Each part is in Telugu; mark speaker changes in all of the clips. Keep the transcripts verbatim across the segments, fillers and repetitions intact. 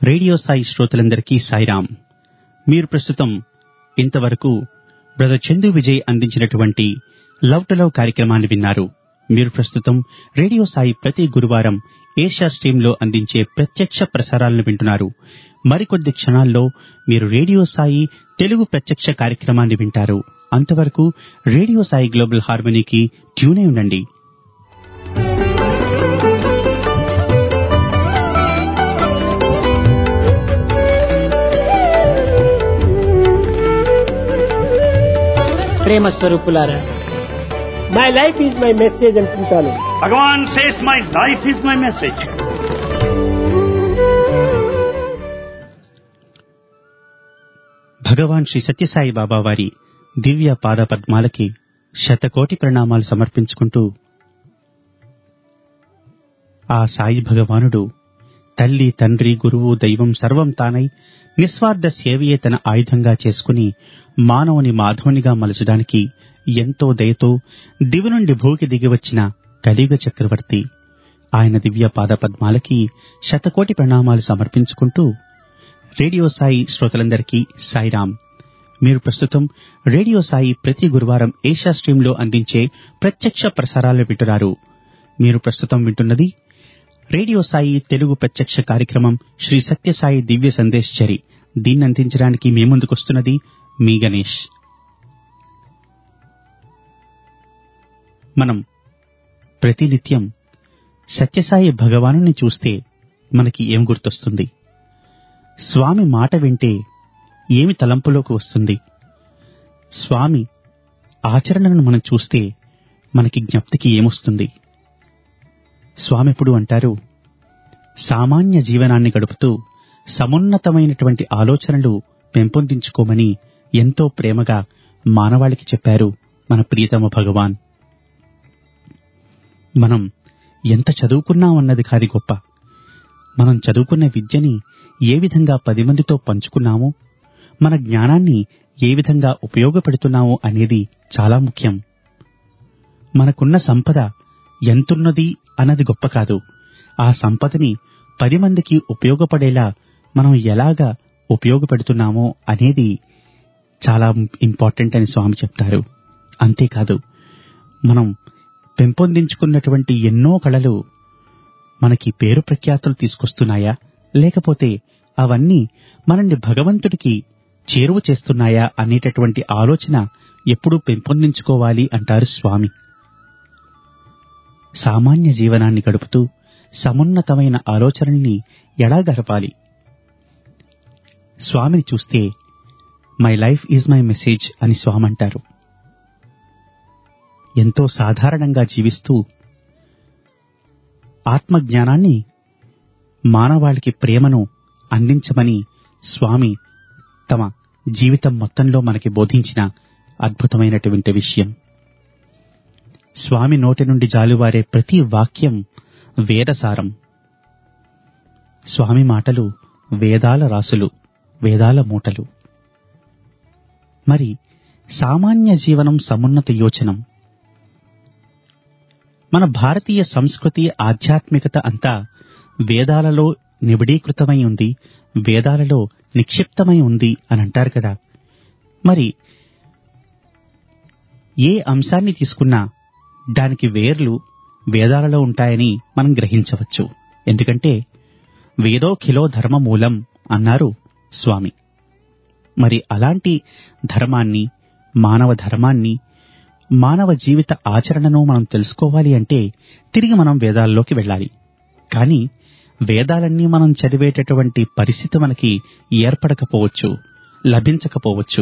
Speaker 1: రేడియో సాయి శ్రోతలందరికీ సాయిరాం. మీరు ప్రస్తుతం ఇంతవరకు బ్రదర్ చందు విజయ్ అందించినటువంటి లవ్ టు లవ్ కార్యక్రమాన్ని విన్నారు. మీరు ప్రస్తుతం రేడియో సాయి ప్రతి గురువారం ఏషియా స్ట్రీమ్లో అందించే ప్రత్యక్ష ప్రసారాలను వింటున్నారు. మరికొద్ది క్షణాల్లో మీరు రేడియో సాయి తెలుగు ప్రత్యక్ష కార్యక్రమాన్ని వింటారు. అంతవరకు రేడియో సాయి గ్లోబల్ హార్మనీకి ట్యూన్ అయి ఉండండి.
Speaker 2: ప్రేమ స్వరూపులారా, my life is my message అనుకుంటాను.
Speaker 3: Bhagavan says my life is my message.
Speaker 1: Bhagavan Shri Sathya Sai Baba వారి దివ్య పాద పద్మాలకి శతకోటి ప్రణామాలు సమర్పించుకుంటూ, ఆ సాయి భగవానుడు తల్లి, తండ్రి, గురువు, దైవం సర్వం తానై నిస్వార్థ సేవయే తన ఆయుధంగా చేసుకుని మానవుని మాధవునిగా మలచడానికి ఎంతో దయతో దివి నుండి భూకి దిగివచ్చిన కలియుగ చక్రవర్తి ఆయన దివ్య పాద పద్మాలకి శతకోటి ప్రణామాలు సమర్పించుకుంటూ, రేడియో సాయి శ్రోతలందరికీ సాయిరాం. మీరు ప్రస్తుతం రేడియో సాయి ప్రతి గురువారం ఏషియా స్ట్రీమ్లో అందించే ప్రత్యక్ష ప్రసారాలు వింటున్నారు. మీరు ప్రస్తుతం వింటున్నది రేడియో సాయి తెలుగు ప్రత్యక్ష కార్యక్రమం శ్రీ సత్యసాయి దివ్య సందేశ్ చరి. దీన్ని అందించడానికి మీ ముందుకొస్తున్నది మీ గణేష్. మనం ప్రతినిత్యం సత్యసాయి భగవానుని చూస్తే మనకి ఏం గుర్తొస్తుంది? స్వామి మాట వింటే ఏమి తలంపులోకి వస్తుంది? స్వామి ఆచరణను మనం చూస్తే మనకి జ్ఞప్తికి ఏమొస్తుంది? స్వామి ఎప్పుడు అంటారు, సామాన్య జీవనాన్ని గడుపుతూ సమున్నతమైనటువంటి ఆలోచనలు పెంపొందించుకోమని ఎంతో ప్రేమగా మానవాళికి చెప్పారు మన ప్రియతమ భగవాన్. మనం ఎంత చదువుకున్నామన్నది కాది గొప్ప, మనం చదువుకున్న విద్యని ఏ విధంగా పది మందితో పంచుకున్నామో, మన జ్ఞానాన్ని ఏ విధంగా ఉపయోగపెడుతున్నామో అనేది చాలా ముఖ్యం. మనకున్న సంపద ఎంతున్నది అన్నది గొప్ప కాదు, ఆ సంపదని పది మందికి ఉపయోగపడేలా మనం ఎలాగా ఉపయోగపెడుతున్నామో అనేది చాలా ఇంపార్టెంట్ అని స్వామి చెప్తారు. అంతేకాదు, మనం పెంపొందించుకున్నటువంటి ఎన్నో కళలు మనకి పేరు ప్రఖ్యాతులు తీసుకొస్తున్నాయా, లేకపోతే అవన్నీ మనల్ని భగవంతుడికి చేరువ చేస్తున్నాయా అనేటటువంటి ఆలోచన ఎప్పుడూ పెంపొందించుకోవాలి అంటారు స్వామి. సామాన్య జీవనాన్ని గడుపుతూ సమున్నతమైన ఆలోచనల్ని ఎలా గడపాలి? స్వామిని చూస్తే my life is my message అని స్వామి అంటారు. ఎంతో సాధారణంగా జీవిస్తూ ఆత్మజ్ఞానాన్ని, మానవాళికి ప్రేమను అందించమని స్వామి తమ జీవితం మొత్తంలో మనకి బోధించిన అద్భుతమైనటువంటి విషయం. స్వామి నోటి నుండి జాలువారే ప్రతి వాక్యం వేదసారం. స్వామి మాటలు వేదాల రాసులు, వేదాల మూటలు. మరి సామాన్య జీవనం సమున్నత యోచనం. మన భారతీయ సంస్కృతి, ఆధ్యాత్మికత అంతా వేదాలలో నిబిడీకృతమై ఉంది, వేదాలలో నిక్షిప్తమై ఉంది అని అంటారు కదా. మరి ఏ అంశాన్ని తీసుకున్నా దానికి వేర్లు వేదాలలో ఉంటాయని మనం గ్రహించవచ్చు. ఎందుకంటే వేదోఖిలో ధర్మమూలం అన్నారు స్వామి. మరి అలాంటి ధర్మాన్ని, మానవ ధర్మాన్ని, మానవ జీవిత ఆచరణను మనం తెలుసుకోవాలి అంటే తిరిగి మనం వేదాల్లోకి వెళ్ళాలి. కానీ వేదాలన్నీ మనం చదివేటటువంటి పరిస్థితి మనకి ఏర్పడకపోవచ్చు, లభించకపోవచ్చు.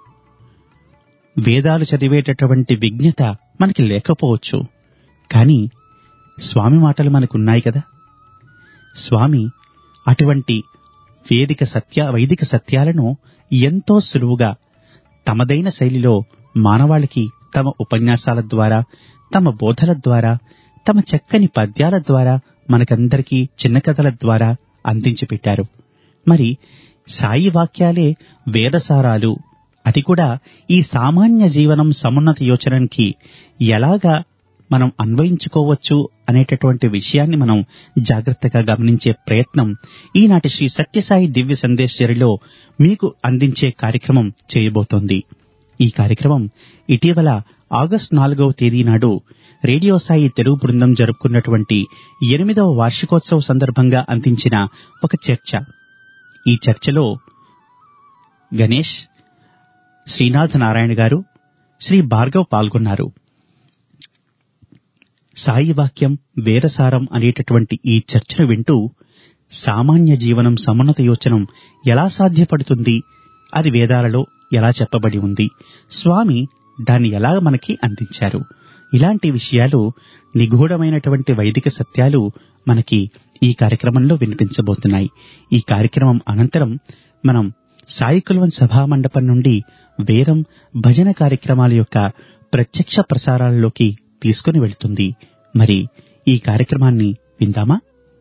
Speaker 1: వేదాలు చదివేటటువంటి విజ్ఞత మనకి లేకపోవచ్చు. కానీ స్వామి మాటలు మనకున్నాయి కదా. స్వామి అటువంటి వేదిక సత్య వైదిక సత్యాలను ఎంతో సులువుగా తమదైన శైలిలో మానవాళికి తమ ఉపన్యాసాల ద్వారా, తమ బోధల ద్వారా, తమ చక్కని పద్యాల ద్వారా, మనకందరికీ చిన్న కథల ద్వారా అందించి పెట్టారు. మరి సాయి వాక్యాలే వేదసారాలు. అది కూడా ఈ సామాన్య జీవనం సమున్నత యోచనానికి ఎలాగా మనం అన్వయించుకోవచ్చు అనేటటువంటి విషయాన్ని మనం జాగ్రత్తగా గమనించే ప్రయత్నం ఈనాటి శ్రీ సత్యసాయి దివ్య సందేశ్వరిలో మీకు అందించే కార్యక్రమం చేయబోతోంది. ఈ కార్యక్రమం ఇటీవల ఆగస్టు నాలుగవ తేదీ నాడు రేడియో సాయి తెలుగు బృందం జరుపుకున్నటువంటి ఎనిమిదవ వార్షికోత్సవ సందర్భంగా అందించిన ఒక చర్చ. ఈ చర్చలో గణేష్, శ్రీనాథ నారాయణ గారు, శ్రీ భార్గవ్ పాల్గొన్నారు. సాయి వాక్యం వేదసారం అనేటటువంటి ఈ చర్చను వింటూ సామాన్య జీవనం సమున్నత యోచనం ఎలా సాధ్యపడుతుంది, అది వేదాలలో ఎలా చెప్పబడి ఉంది, స్వామి దాన్ని ఎలా మనకి అందించారు, ఇలాంటి విషయాలు, నిగూఢమైనటువంటి వైదిక సత్యాలు మనకి ఈ కార్యక్రమంలో వినిపించబోతున్నాయి. ఈ కార్యక్రమం అనంతరం మనం సాయి కుల్వన్ సభా మండపం నుండి వేరం భజన కార్యక్రమాల యొక్క ప్రత్యక్ష ప్రసారాలలోకి తీసుకుని వెళ్తుంది. మరి ఈ కార్యక్రమాన్ని విందామా?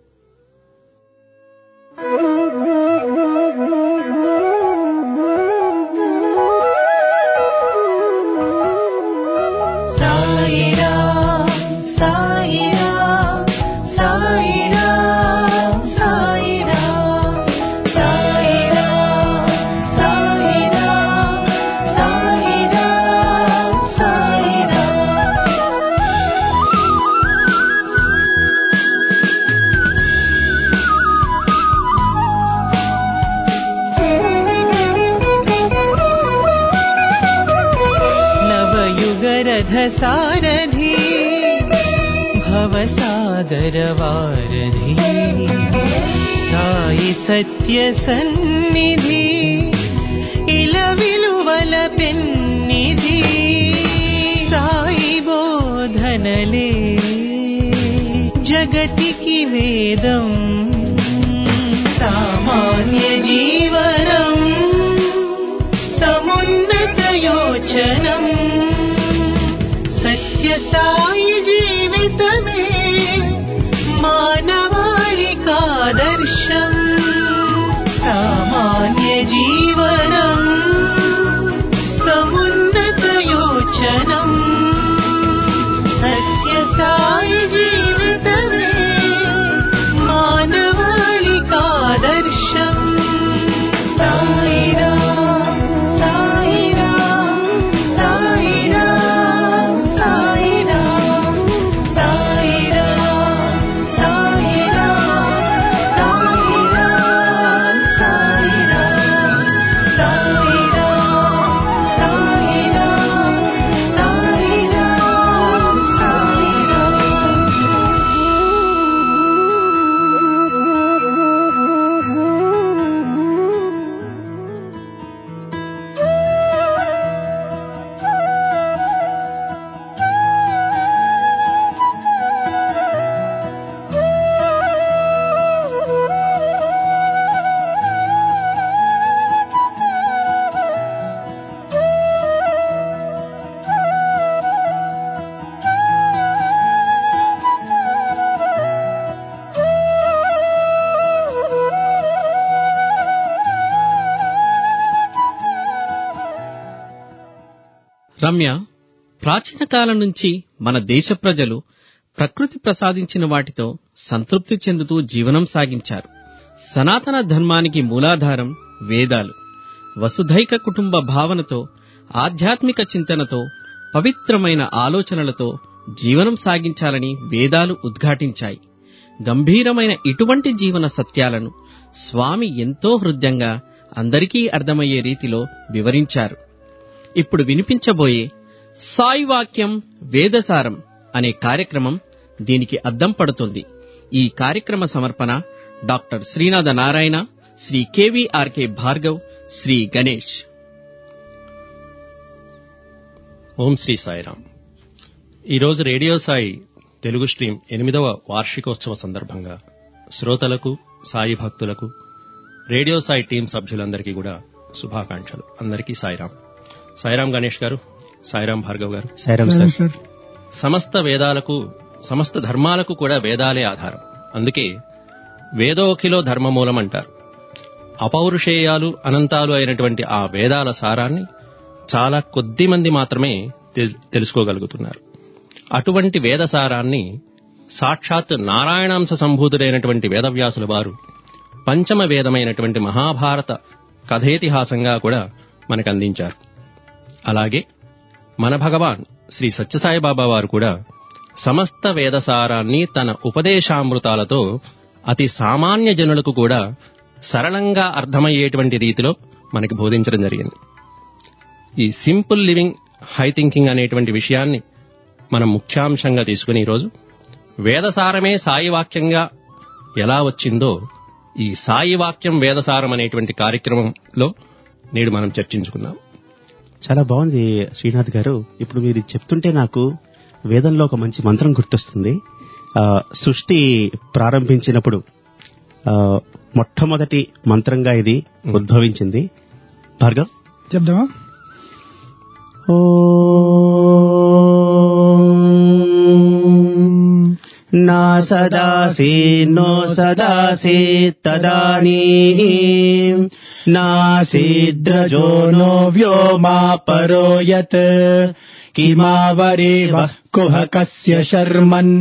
Speaker 4: సారథి భవసాగరవారధి సాయి సత్య సన్నిధి ఇల విలువల పెన్నిధి సాయి బోధనలే జగతికి వేదం సామాన్య జీవనం సమున్నత యోచనం సత్య సాయి జీవితమే మానవాళికాదర్శం సామాన్య జీవనం సమున్నత యోచనం సత్య సాయి జీవితమే మానవాళికాదర్శం సాయిరాం సాయిరాం సాయిరాం సాయిరాం సాయిరాం సాయిరాం సాయిరాం సాయిరాం సాయిరాం సాయిరాం సాయిరాం
Speaker 5: రమ్య, ప్రాచీన కాలం నుంచి మన దేశ ప్రజలు ప్రకృతి ప్రసాదించిన వాటితో సంతృప్తి చెందుతూ జీవనం సాగించారు. సనాతన ధర్మానికి మూలాధారం వేదాలు. వసుధైక కుటుంబ భావనతో, ఆధ్యాత్మిక చింతనతో, పవిత్రమైన ఆలోచనలతో జీవనం సాగించాలని వేదాలు ఉద్ఘాటించాయి. గంభీరమైన ఇటువంటి జీవన సత్యాలను స్వామి ఎంతో హృద్యంగా అందరికీ అర్థమయ్యే రీతిలో వివరించారు. ఇప్పుడు వినిపించబోయే సాయి వాక్యం వేదసారం అనే కార్యక్రమం దీనికి అద్దం పడుతుంది. ఈ కార్యక్రమ సమర్పణ డాక్టర్ శ్రీనాథ నారాయణ, శ్రీ కెవిఆర్కే భార్గవ్, శ్రీ గణేష్.
Speaker 6: ఓం శ్రీ సాయిరాం. ఈరోజు రేడియో సాయి తెలుగు స్ట్రీమ్ ఎనిమిదవ వార్షికోత్సవ సందర్భంగా శ్రోతలకు, సాయి భక్తులకు, రేడియో సాయి టీం సభ్యులందరికీ కూడా శుభాకాంక్షలు. అందరికీ సాయిరాం. సాయిరాం గణేష్ గారు, సాయిరాం భార్గవ్ గారు.
Speaker 1: సాయిరాం సార్.
Speaker 6: సమస్త వేదాలకు, సమస్త ధర్మాలకు కూడా వేదాలే ఆధారం. అందుకే వేదోఖిలో ధర్మమూలం అంటారు. అపౌరుషేయాలు, అనంతాలు అయినటువంటి ఆ వేదాల సారాన్ని చాలా కొద్ది మంది మాత్రమే తెలుసుకోగలుగుతున్నారు. అటువంటి వేదసారాన్ని సాక్షాత్ నారాయణాంశ సంభూతుడైనటువంటి వేదవ్యాసుల వారు పంచమ వేదమైనటువంటి మహాభారత కథేతిహాసంగా కూడా మనకు అందించారు. అలాగే మన భగవాన్ శ్రీ సత్యసాయిబాబా వారు కూడా సమస్త వేదసారాన్ని తన ఉపదేశామృతాలతో అతి సామాన్య జనులకు కూడా సరళంగా అర్థమయ్యేటువంటి రీతిలో మనకి బోధించడం జరిగింది. ఈ సింపుల్ లివింగ్ హై థింకింగ్ అనేటువంటి విషయాన్ని మనం ముఖ్యాంశంగా తీసుకుని ఈరోజు వేదసారమే సాయి వాక్యంగా ఎలా వచ్చిందో ఈ సాయి వాక్యం వేదసారం అనేటువంటి కార్యక్రమంలో నేడు మనం చర్చించుకుందాం.
Speaker 1: చాలా బాగుంది శ్రీనాథ్ గారు. ఇప్పుడు మీరు చెప్తుంటే నాకు వేదంలో ఒక మంచి మంత్రం గుర్తొస్తుంది. ఆ, సృష్టి ప్రారంభించినప్పుడు ఆ, మొట్టమొదటి మంత్రంగా ఇది ఉద్భవించింది. భార్గవ్
Speaker 7: చెప్దామా?
Speaker 1: నా సదాసి నో సదాసి తదానీం నాసీద్రజో నో వ్యోమా పరో యత్ కిమావరేవ కుహకస్య శర్మన్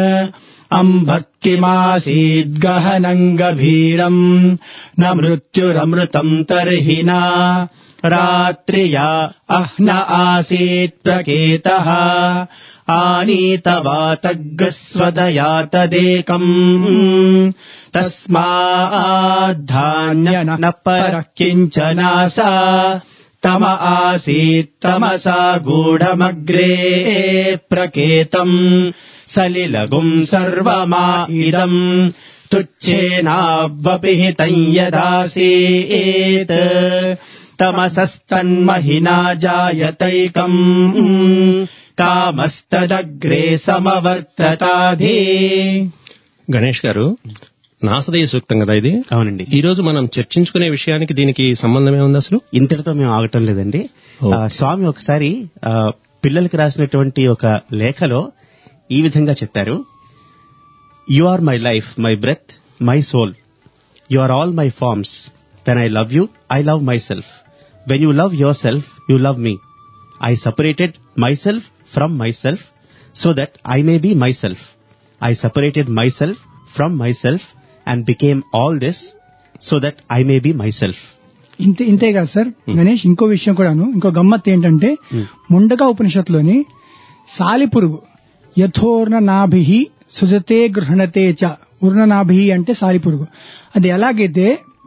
Speaker 1: అంభక్కిమాసీద్గహనం గభీరం న మృత్యురమృతం తర్హి నా రాత్రియా అహ్న ఆసీత్ ప్రకేతః ఆనీతవాతగ్గస్వదయా తదేకం తస్మాద్ధాన్య న పరః కించనాసా తమ ఆసీత్ తమసా గూఢమగ్రే ప్రకేతం సలిలగుం సర్వమా ఇదం తుచ్ఛేనావపి హితం యదాసీత్ తమసస్తన్మహినా జాయతైకం కామస్తదగ్రే సమవర్తతాధి.
Speaker 6: గణేష్ గారు, నాసదీయ సూక్తం కదా ఇది?
Speaker 1: అవునండి.
Speaker 6: ఈ రోజు మనం చర్చించుకునే విషయానికి దీనికి సంబంధమే ఉంది అసలు?
Speaker 1: ఇంతటితో మేము ఆగటం లేదండి.
Speaker 6: ఓ.
Speaker 1: ఆ, స్వామి ఒకసారి ఆ, పిల్లలకి రాసినటువంటి ఒక లేఖలో ఈ విధంగా చెప్పారు. You are my life, my breath, my soul. You are all my forms. When I love you, I love myself. When you love yourself, you love me. I separated myself from myself so that I may be myself. I separated myself from myself and became all this so that I may be myself.
Speaker 7: ఇంతే ఇంతే కాదు సార్ గణేష్, ఇంకో విషయం కూడాను, ఇంకో గమ్మత్ ఏంటంటే ముండక ఉపనిషత్తులోని సాలిపురుగు యథోర్ణ నాభి సుజతే గృహణతే చ, ఉర్ణ నాభి అంటే సాలిపురుగు, అది ఎలాగైతే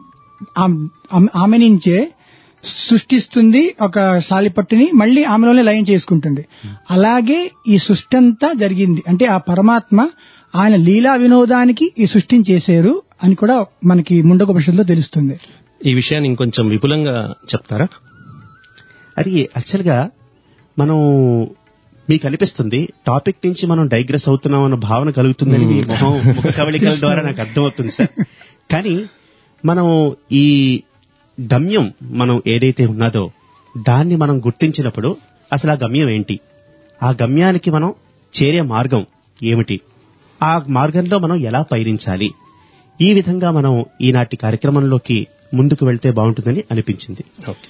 Speaker 7: ఆమె నుంచే సృష్టిస్తుంది ఒక సాలిపట్టుని, మళ్ళీ ఆమెలోనే లయం చేసుకుంటుంది. అలాగే ఈ సృష్టి అంతా జరిగింది అంటే ఆ పరమాత్మ ఆయన లీలా వినోదానికి ఈ సృష్టిని చేశారు అని కూడా మనకి ముండకోపనిషత్తులో తెలుస్తుంది.
Speaker 6: ఈ విషయాన్ని ఇంకొంచెం విపులంగా చెప్తారా?
Speaker 1: అది యాక్చువల్ గా మనం మీకు అనిపిస్తుంది టాపిక్ నుంచి మనం డైగ్రెస్ అవుతున్నాం అన్న భావన కలుగుతుందని మీ మొహం ముఖ కవళికల ద్వారా నాకు అర్థమవుతుంది సార్. కానీ మనం ఈ గమ్యం మనం ఏదైతే ఉన్నదో దాన్ని మనం గుర్తించినప్పుడు అసలు ఆ గమ్యం ఏంటి, ఆ గమ్యానికి మనం చేరే మార్గం ఏమిటి, ఆ మార్గంలో మనం ఎలా పయనించాలి, ఈ విధంగా మనం ఈనాటి కార్యక్రమంలోకి ముందుకు వెళ్తే బాగుంటుందని అనిపించింది.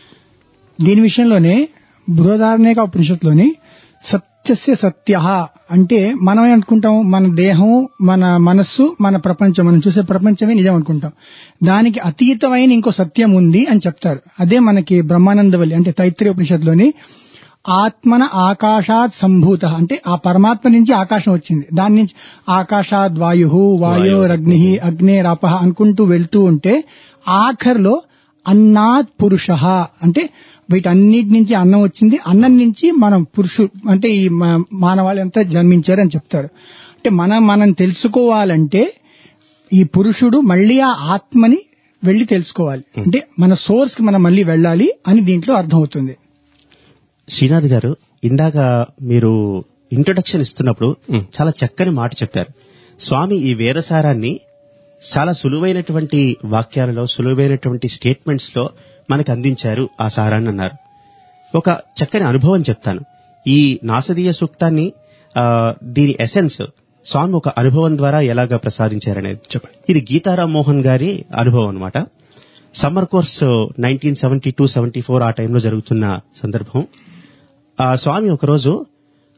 Speaker 7: దీని విషయంలోనే బృహదారణ్యక ఉపనిషత్తులోని సత్యస్య సత్య అంటే మనం అనుకుంటాం మన దేహం, మన మనస్సు, మన ప్రపంచం, మనం చూసే ప్రపంచమే నిజం అనుకుంటాం. దానికి అతీతమైన ఇంకో సత్యం ఉంది అని చెప్తారు. అదే మనకి బ్రహ్మానందవల్లి అంటే తైత్రీయ ఉపనిషత్తులోని ఆత్మన ఆకాశాత్ సంభూత అంటే ఆ పరమాత్మ నుంచి ఆకాశం వచ్చింది, దాని నుంచి ఆకాశాద్ వాయు వాయోరగ్ని అగ్నేరాప అనుకుంటూ వెళ్తూ ఉంటే ఆఖర్లో అన్నాత్ పురుష అంటే వీటన్నిటి నుంచి అన్నం వచ్చింది, అన్నం నుంచి మనం పురుషు అంటే ఈ మానవాళి అంతా జన్మించారు అని చెప్తారు. అంటే మనం మనం తెలుసుకోవాలంటే ఈ పురుషుడు మళ్ళీ ఆ ఆత్మని వెళ్లి తెలుసుకోవాలి, అంటే మన సోర్స్ కి మనం మళ్ళీ వెళ్ళాలి అని దీంట్లో అర్థమవుతుంది.
Speaker 1: శ్రీనాథ్ గారు, ఇందాక మీరు ఇంట్రొడక్షన్ ఇస్తున్నప్పుడు చాలా చక్కని మాట చెప్పారు. స్వామి ఈ వేదసారాన్ని చాలా సులువైనటువంటి వాక్యాలలో, సులువైనటువంటి స్టేట్మెంట్స్ లో మనకు అందించారు ఆ సారాన్ని అన్నారు. ఒక చక్కని అనుభవం చెప్తాను. ఈ నాసదీయ సూక్తాన్ని ఆ, దీని ఎసెన్స్ స్వామి ఒక అనుభవం ద్వారా ఎలాగా ప్రసాదించారనేది చెప్పండి. ఇది గీతారాం మోహన్ గారి అనుభవం అన్నమాట. Summer course nineteen seventy two seventy four ఆ టైంలో జరుగుతున్న సందర్భం. ఆ స్వామి ఒకరోజు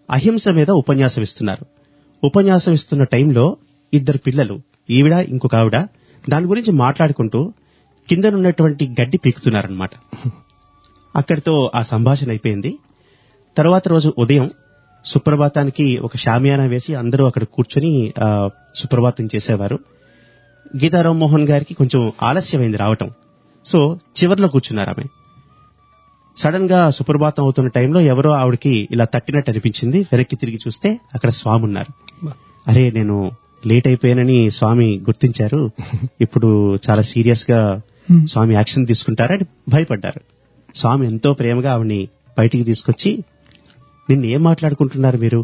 Speaker 1: అహింస మీద ఉపన్యాసం ఇస్తున్నారు. ఉపన్యాసం ఇస్తున్న టైంలో ఇద్దరు పిల్లలు, ఈవిడ ఇంకొక ఆవిడ, దాని గురించి మాట్లాడుకుంటూ కిందనున్నటువంటి గడ్డి పీకుతున్నారనమాట. అక్కడితో ఆ సంభాషణ అయిపోయింది. తర్వాత రోజు ఉదయం సుప్రభాతానికి ఒక షామియానా వేసి అందరూ అక్కడ కూర్చొని ఆ, సుప్రభాతం చేసేవారు. గీతారాం మోహన్ గారికి కొంచెం ఆలస్యమైంది రావటం. సో చివర్లో కూర్చున్నారు ఆమె. సడన్ గా సుప్రభాతం అవుతున్న టైంలో ఎవరో ఆవిడకి ఇలా తట్టినట్టు అనిపించింది. వెనక్కి తిరిగి చూస్తే అక్కడ స్వామి ఉన్నారు. అరే నేను లేట్ అయిపోయానని స్వామి గుర్తించారు, ఇప్పుడు చాలా సీరియస్ గా స్వామి యాక్షన్ తీసుకుంటారని భయపడ్డారు. స్వామి ఎంతో ప్రేమగా ఆవిడ్ని బయటికి తీసుకొచ్చి, నిన్ను ఏం మాట్లాడుకుంటున్నారు మీరు?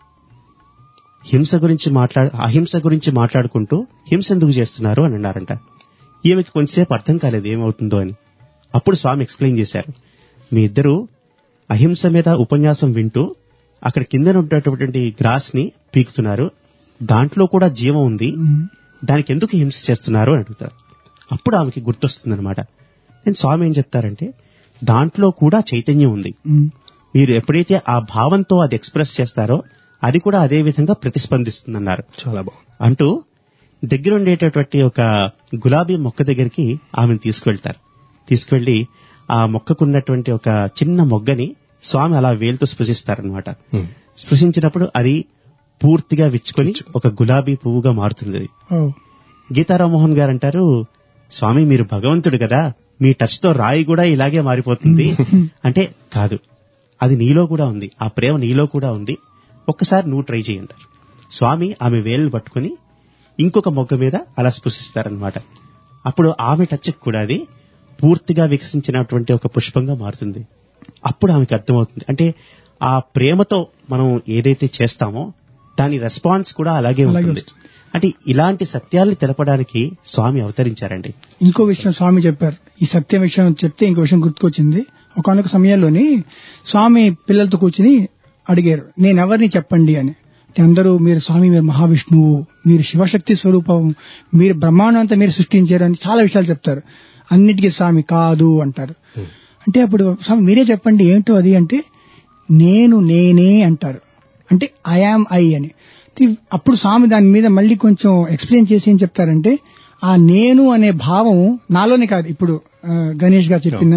Speaker 1: హింస గురించి మాట్లాడు అహింస గురించి మాట్లాడుకుంటూ హింస ఎందుకు చేస్తున్నారు అని అన్నారంట. ఈమెకి కొంచెంసేపు అర్థం కాలేదు ఏమవుతుందో అని. అప్పుడు స్వామి ఎక్స్ప్లెయిన్ చేశారు, మీ ఇద్దరు అహింస మీద ఉపన్యాసం వింటూ అక్కడ కింద ఉన్నటువంటి గ్రాస్ ని పీకుతున్నారు, దాంట్లో కూడా జీవం ఉంది, దానికి ఎందుకు హింస చేస్తున్నారు అని అడుగుతారు. అప్పుడు ఆమెకి గుర్తొస్తుందన్నమాట. నేను స్వామి ఏం చెప్తారంటే, దాంట్లో కూడా చైతన్యం ఉంది, మీరు ఎప్పుడైతే ఆ భావంతో అది ఎక్స్ప్రెస్ చేస్తారో అది కూడా అదే విధంగా ప్రతిస్పందిస్తుందన్నారు.
Speaker 6: చాలా బాగుంది
Speaker 1: అంటూ దగ్గర ఉండేటటువంటి ఒక గులాబీ మొక్క దగ్గరికి ఆమెను తీసుకువెళ్తారు. తీసుకువెళ్లి ఆ మొక్కకున్నటువంటి ఒక చిన్న మొగ్గని స్వామి అలా వేలుతో స్పృశిస్తారనమాట. స్పృశించినప్పుడు అది పూర్తిగా విచ్చుకొని ఒక గులాబీ పువ్వుగా మారుతుంది. అది గీతారాం మోహన్ గారు అంటారు, స్వామి మీరు భగవంతుడు కదా, మీ టచ్ తో రాయి కూడా ఇలాగే మారిపోతుంది అంటే, కాదు, అది నీలో కూడా ఉంది, ఆ ప్రేమ నీలో కూడా ఉంది, ఒక్కసారి నువ్వు ట్రై చేయంటారు. స్వామి ఆమె వేలు పట్టుకుని ఇంకొక మొగ్గ మీద అలా స్పృశిస్తారనమాట. అప్పుడు ఆమె టచ్ కూడా అది పూర్తిగా వికసించినటువంటి ఒక పుష్పంగా మారుతుంది. అప్పుడు ఆమెకు అర్థమవుతుంది, అంటే ఆ ప్రేమతో మనం ఏదైతే చేస్తామో దాని రెస్పాన్స్ కూడా అలాగే ఉంటుంది. అంటే ఇలాంటి సత్యాల్ని తెలపడానికి స్వామి అవతరించారండి.
Speaker 7: ఇంకో విషయం స్వామి చెప్పారు, ఈ సత్యం విషయం చెప్తే ఇంకో విషయం గుర్తుకొచ్చింది. ఒకనొక సమయంలోని స్వామి పిల్లలతో కూర్చుని అడిగారు, నేనెవరిని చెప్పండి అని. అందరూ మీరు స్వామి మీరు మహావిష్ణువు, మీరు శివశక్తి స్వరూపం, మీరు బ్రహ్మాండం అంతా మీరు సృష్టించారు అని చాలా విషయాలు చెప్తారు. అన్నిటికీ స్వామి కాదు అంటారు. అంటే అప్పుడు స్వామి మీరే చెప్పండి ఏంటో అది అంటే, నేను నేనే అంటారు. అంటే ఐ యామ్ ఐ అని. అప్పుడు స్వామి దాని మీద మళ్ళీ కొంచెం ఎక్స్ప్లెయిన్ చేసి ఏం చెప్తారంటే, ఆ నేను అనే భావం నాలోనే కాదు, ఇప్పుడు గణేష్ గారు చెప్పిన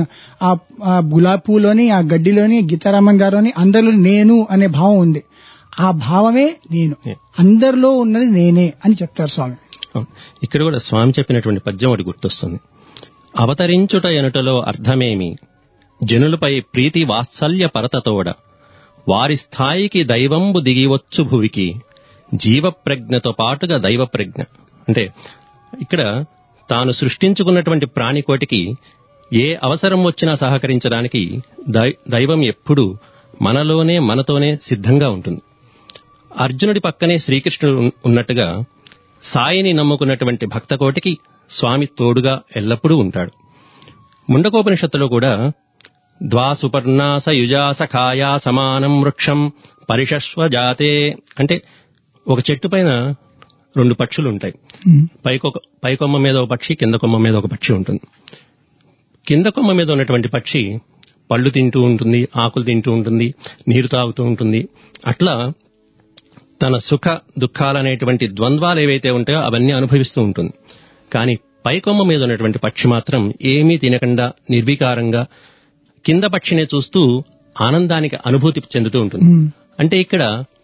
Speaker 7: ఆ గులాబీ పూలోని ఆ గడ్డిలోని గీతారామన్ గారుని అందరిలో నేను అనే భావం ఉంది. ఆ భావమే నేను, అందరిలో ఉన్నది నేనే అని చెప్తారు స్వామి.
Speaker 6: ఇక్కడ కూడా స్వామి చెప్పినటువంటి పద్యం ఒకటి గుర్తొస్తుంది. అవతరించుట ఎనుటలో అర్థమేమి, జనులపై ప్రీతి వాత్సల్య పరతతోడ, వారి స్థాయికి దైవంబు దిగివచ్చు భువికి, జీవప్రజ్ఞతో పాటుగా దైవ ప్రజ్ఞ. అంటే ఇక్కడ తాను సృష్టించుకున్నటువంటి ప్రాణికోటికి ఏ అవసరం వచ్చినా సహకరించడానికి దైవం ఎప్పుడూ మనలోనే మనతోనే సిద్ధంగా ఉంటుంది. అర్జునుడి పక్కనే శ్రీకృష్ణుడు ఉన్నట్టుగా సాయిని నమ్ముకున్నటువంటి భక్తకోటికి స్వామి తోడుగా ఎల్లప్పుడూ ఉంటాడు. ముండకోపనిషత్తులో కూడా ద్వాసుపర్ణాస యుజాస ఖాయా సమానం వృక్షం పరిషస్వ జాతే అంటే ఒక చెట్టు పైన రెండు పక్షులు ఉంటాయి. పైకొక పైకొమ్మ మీద ఒక పక్షి, కింద కొమ్మ మీద ఒక పక్షి ఉంటుంది. కింద కొమ్మ మీద ఉన్నటువంటి పక్షి పళ్ళు తింటూ ఉంటుంది, ఆకులు తింటూ ఉంటుంది, నీరు తాగుతూ ఉంటుంది. అట్లా తన సుఖ దుఃఖాలనేటువంటి ద్వంద్వాలు ఏవైతే ఉంటాయో అవన్నీ అనుభవిస్తూ ఉంటుంది. కానీ పైకొమ్మ మీద ఉన్నటువంటి పక్షి మాత్రం ఏమీ తినకుండా నిర్వికారంగా కింద పక్షినే చూస్తూ ఆనందానికి అనుభూతి చెందుతూ ఉంటుంది. అంటే ఇక్కడ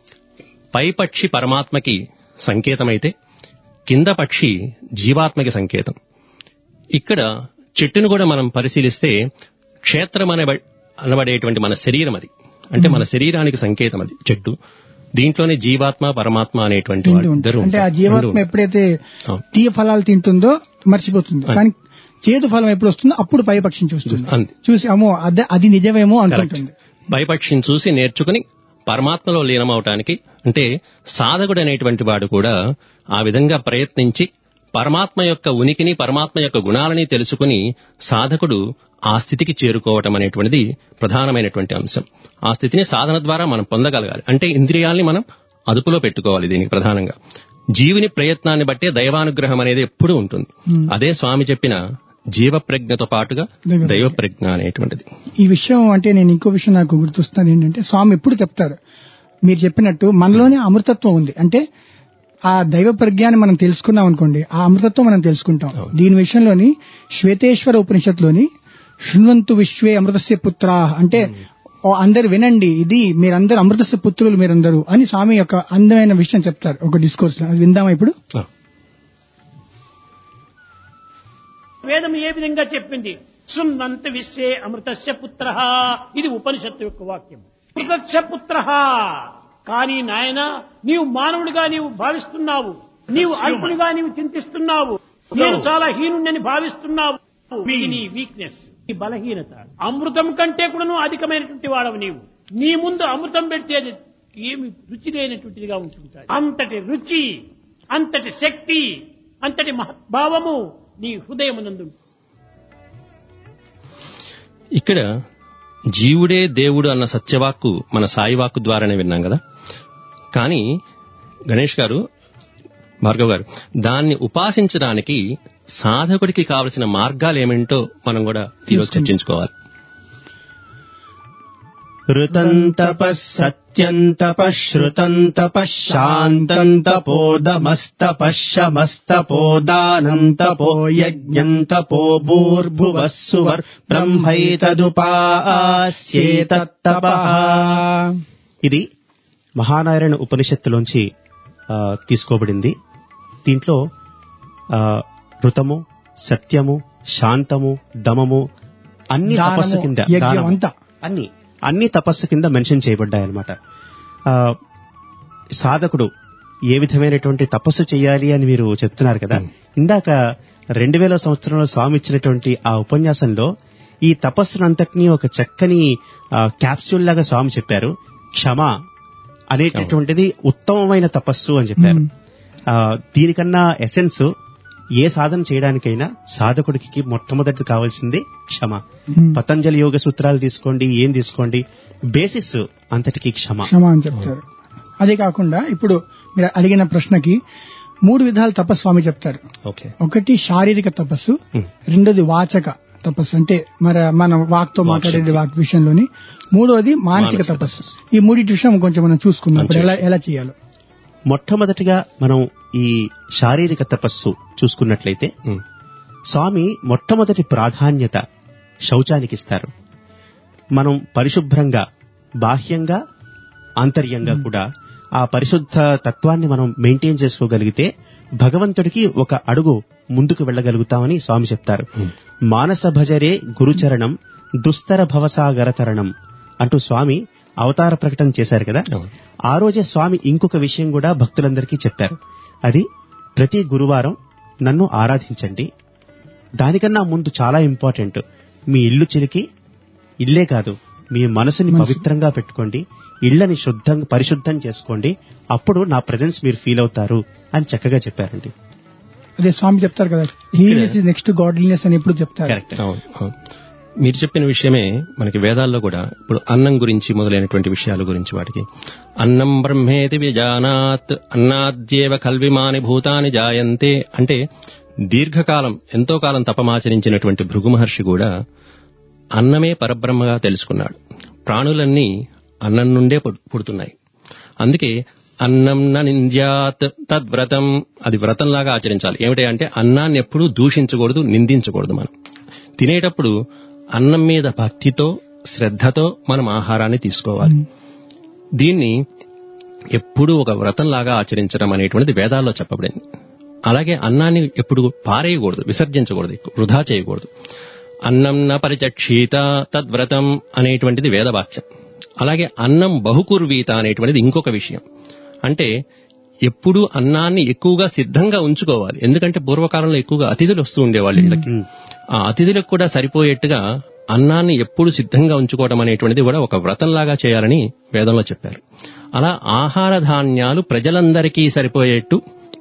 Speaker 6: పై పక్షి పరమాత్మకి సంకేతమైతే కింద పక్షి జీవాత్మకి సంకేతం. ఇక్కడ చెట్టును కూడా మనం పరిశీలిస్తే క్షేత్రం అనే అనబడేటువంటి మన శరీరం అది, అంటే మన శరీరానికి సంకేతం అది చెట్టు. దీంట్లోనే జీవాత్మ పరమాత్మ అనేటువంటి ఇద్దరు.
Speaker 7: అంటే ఆ జీవాత్మ ఎప్పుడైతే తీయ ఫలాలు తింటుందో మర్చిపోతుంది, కానీ చేదు ఫలం ఎప్పుడు వస్తుందో అప్పుడు పై పక్షిని చూస్తుంది, చూసి అమ్మో అదే అది నిజమేమో అనుకుంటుంది.
Speaker 6: పై పక్షిని చూసి నేర్చుకుని పరమాత్మలో లీనమవటానికి, అంటే సాధకుడు అనేటువంటి వాడు కూడా ఆ విధంగా ప్రయత్నించి పరమాత్మ యొక్క ఉనికిని పరమాత్మ యొక్క గుణాలని తెలుసుకుని సాధకుడు ఆ స్థితికి చేరుకోవటం అనేటువంటిది ప్రధానమైనటువంటి అంశం. ఆ స్థితిని సాధన ద్వారా మనం పొందగలగాలి. అంటే ఇంద్రియాల్ని మనం అదుపులో పెట్టుకోవాలి. దీనికి ప్రధానంగా జీవుని ప్రయత్నాన్ని బట్టే దైవానుగ్రహం అనేది ఎప్పుడూ ఉంటుంది. అదే స్వామి చెప్పిన జీవ ప్రజ్ఞతో పాటుగా దైవ ప్రజ్ఞ అనేటువంటిది.
Speaker 7: ఈ విషయం అంటే నేను ఇంకో విషయం నాకు గుర్తొస్తుంది ఏంటంటే, స్వామి ఎప్పుడు చెప్తారు మీరు చెప్పినట్టు మనలోనే అమృతత్వం ఉంది. అంటే ఆ దైవ ప్రజ్ఞాన్ని మనం తెలుసుకున్నాం అనుకోండి, ఆ అమృతత్వం మనం తెలుసుకుంటాం. దీని విషయంలోని శ్వేతేశ్వర ఉపనిషత్తులోని శృణ్వంతు విశ్వే అమృతస్య పుత్ర అంటే ఓ అందరు వినండి, ఇది మీరందరూ అమృతస్య పుత్రులు మీరందరూ అని స్వామి యొక్క అందమైన విషయం చెప్తారు ఒక డిస్కోర్స్ లో. అది విందామా ఇప్పుడు?
Speaker 2: వేదం ఏ విధంగా చెప్పింది? శృణ్వంత విశ్వే అమృతస్య పుత్ర, ఇది ఉపనిషత్తు యొక్క వాక్యం. అమృతస్య పుత్ర, కానీ నాయన నీవు మానవుడిగా నీవు భావిస్తున్నావు, నీవు అల్పుడిగా నీవు చింతిస్తున్నావు, నేను చాలా హీనుడిని భావిస్తున్నావు. ఇది నీ వీక్నెస్, నీ బలహీనత. అమృతం కంటే కూడా నువ్వు అధికమైనటువంటి వాడవు. నీవు నీ ముందు అమృతం పెడితే ఏమి రుచి లేనటువంటిదిగా ఉంటుంటాయి. అంతటి రుచి, అంతటి శక్తి, అంతటి మహద్భావము నీ హృదయమునందు.
Speaker 6: ఇక్కడ జీవుడే దేవుడు అన్న సత్యవాక్కు మన సాయివాక్కు ద్వారానే విన్నాం కదా. కానీ గణేష్ గారు, భార్గవ్ గారు, దాన్ని ఉపాసించడానికి సాధకుడికి కావలసిన మార్గాలు ఏమిటో మనం కూడా ఈరోజు చర్చించుకోవాలి.
Speaker 1: ఋతం తపః సత్యం తపః శ్రుతం తపః శాంతం తపోదమస్తపః శమస్తపోదానం తపో యజ్ఞం తపో భూర్భువః సువర్ బ్రహ్మైతదుపాస్యేతత్తపః. ఇది మహానారాయణ ఉపనిషత్తులోంచి ఆ, తీసుకోబడింది. దీంట్లో ఆ, ఋతము, సత్యము, శాంతము, దమము అన్ని
Speaker 7: దానము,
Speaker 1: తపస్సు కింద,
Speaker 7: యజ్ఞం
Speaker 1: దానము,
Speaker 7: అంతా.
Speaker 1: అన్ని అన్ని తపస్సు కింద మెన్షన్ చేయబడ్డాయన్నమాట. ఆ, సాధకుడు ఏ విధమైనటువంటి తపస్సు చేయాలి అని మీరు చెప్తున్నారు కదా. ఇందాక రెండు వేల సంవత్సరంలో స్వామి ఇచ్చినటువంటి ఆ ఉపన్యాసంలో ఈ తపస్సునంతటినీ ఒక చక్కని క్యాప్సూల్ లాగా స్వామి చెప్పారు. క్షమ అనేటటువంటిది ఉత్తమమైన తపస్సు అని చెప్పారు. ఆ, దీనికన్నా ఎసెన్స్ ఏ సాధన చేయడానికైనా సాధకుడికి మొట్టమొదటి కావాల్సింది క్షమ. పతంజలి యోగ సూత్రాలు తీసుకోండి, ఏం తీసుకోండి, బేసిస్ అంతటికి క్షమ
Speaker 7: క్షమ అని చెప్తారు. అదే కాకుండా ఇప్పుడు మీరు అడిగిన ప్రశ్నకి మూడు విధాల తపస్సు స్వామి చెప్తారు.
Speaker 6: ఓకే.
Speaker 7: ఒకటి శారీరక తపస్సు, రెండోది వాచక తపస్సు అంటే మన మన వాక్తో మాట్లాడేది వాక్ విషయంలోని, మూడోది మానసిక తపస్సు. ఈ మూడింటి విషయం కొంచెం మనం చూసుకుందాం ఇప్పుడు ఎలా ఎలా చేయాలో.
Speaker 1: మొట్టమొదటిగా మనం ఈ శారీరక తపస్సు చూసుకున్నట్లయితే స్వామి మొట్టమొదటి ప్రాధాన్యత శౌచానికి ఇస్తారు. మనం పరిశుభ్రంగా బాహ్యంగా ఆంతర్యంగా కూడా ఆ పరిశుద్ధ తత్వాన్ని మనం మెయింటైన్ చేసుకోగలిగితే భగవంతుడికి ఒక అడుగు ముందుకు వెళ్ళగలుగుతామని స్వామి చెప్తారు. మానస భజరే గురుచరణం దుస్తర భవసాగర తరణం అంటూ స్వామి అవతార ప్రకటన చేశారు కదా. ఆ రోజే స్వామి ఇంకొక విషయం కూడా భక్తులందరికీ చెప్పారు. అది ప్రతి గురువారం నన్ను ఆరాధించండి. దానికన్నా ముందు చాలా ఇంపార్టెంట్, మీ ఇల్లు చిలికి, ఇల్లే కాదు మీ మనసుని పవిత్రంగా పెట్టుకోండి, ఇళ్లని శుద్ధంగా పరిశుద్ధం చేసుకోండి, అప్పుడు నా ప్రెజెన్స్ మీరు ఫీల్ అవుతారు అని చక్కగా చెప్పారండి.
Speaker 7: అదే స్వామి చెప్తారు కదా, హీలినెస్ ఇస్ నెక్స్ట్ గాడ్లీనెస్ అని ఎప్పుడు చెప్తారు.
Speaker 1: కరెక్ట్.
Speaker 6: అవును, అవును. మీరు చెప్పిన విషయమే మనకి వేదాల్లో కూడా ఇప్పుడు అన్నం గురించి మొదలైనటువంటి విషయాల గురించి వాటికి అన్నం బ్రహ్మేతి విజానాత్ అన్నాద్యేవ కల్విమాని భూతాని జాయంతే అంటే దీర్ఘకాలం ఎంతో కాలం తపమాచరించినటువంటి భృగు మహర్షి కూడా అన్నమే పరబ్రహ్మగా తెలుసుకున్నాడు. ప్రాణులన్నీ అన్నం నుండే పుడుతున్నాయి. అందుకే అన్నం న నింద్యాత్ తద్వ్రతం, అది వ్రతంలాగా ఆచరించాలి. ఏమిటి అంటే అన్నాన్ని ఎప్పుడూ దూషించకూడదు, నిందించకూడదు. మనం తినేటప్పుడు అన్నం మీద భక్తితో శ్రద్ధతో మనం ఆహారాన్ని తీసుకోవాలి. దీన్ని ఎప్పుడూ ఒక వ్రతంలాగా ఆచరించడం అనేటువంటిది వేదాల్లో చెప్పబడింది. అలాగే అన్నాన్ని ఎప్పుడు పారేయకూడదు, విసర్జించకూడదు, వృధా చేయకూడదు. అన్నం న పరిచక్షీత తద్వ్రతం అనేటువంటిది వేదవాక్యం. అలాగే అన్నం బహుకుర్వీత అనేటువంటిది ఇంకొక విషయం. అంటే ఎప్పుడూ అన్నాన్ని ఎక్కువగా సిద్ధంగా ఉంచుకోవాలి. ఎందుకంటే పూర్వకాలంలో ఎక్కువగా అతిథులు వస్తూ ఉండేవాళ్ళు ఇళ్ళకి. ఆ అతిథులకు కూడా సరిపోయేట్టుగా అన్నాన్ని ఎప్పుడు సిద్ధంగా ఉంచుకోవడం అనేటువంటిది కూడా ఒక వ్రతంలాగా చేయాలని వేదంలో చెప్పారు. అలా ఆహార ధాన్యాలు ప్రజలందరికీ సరిపోయేట్టు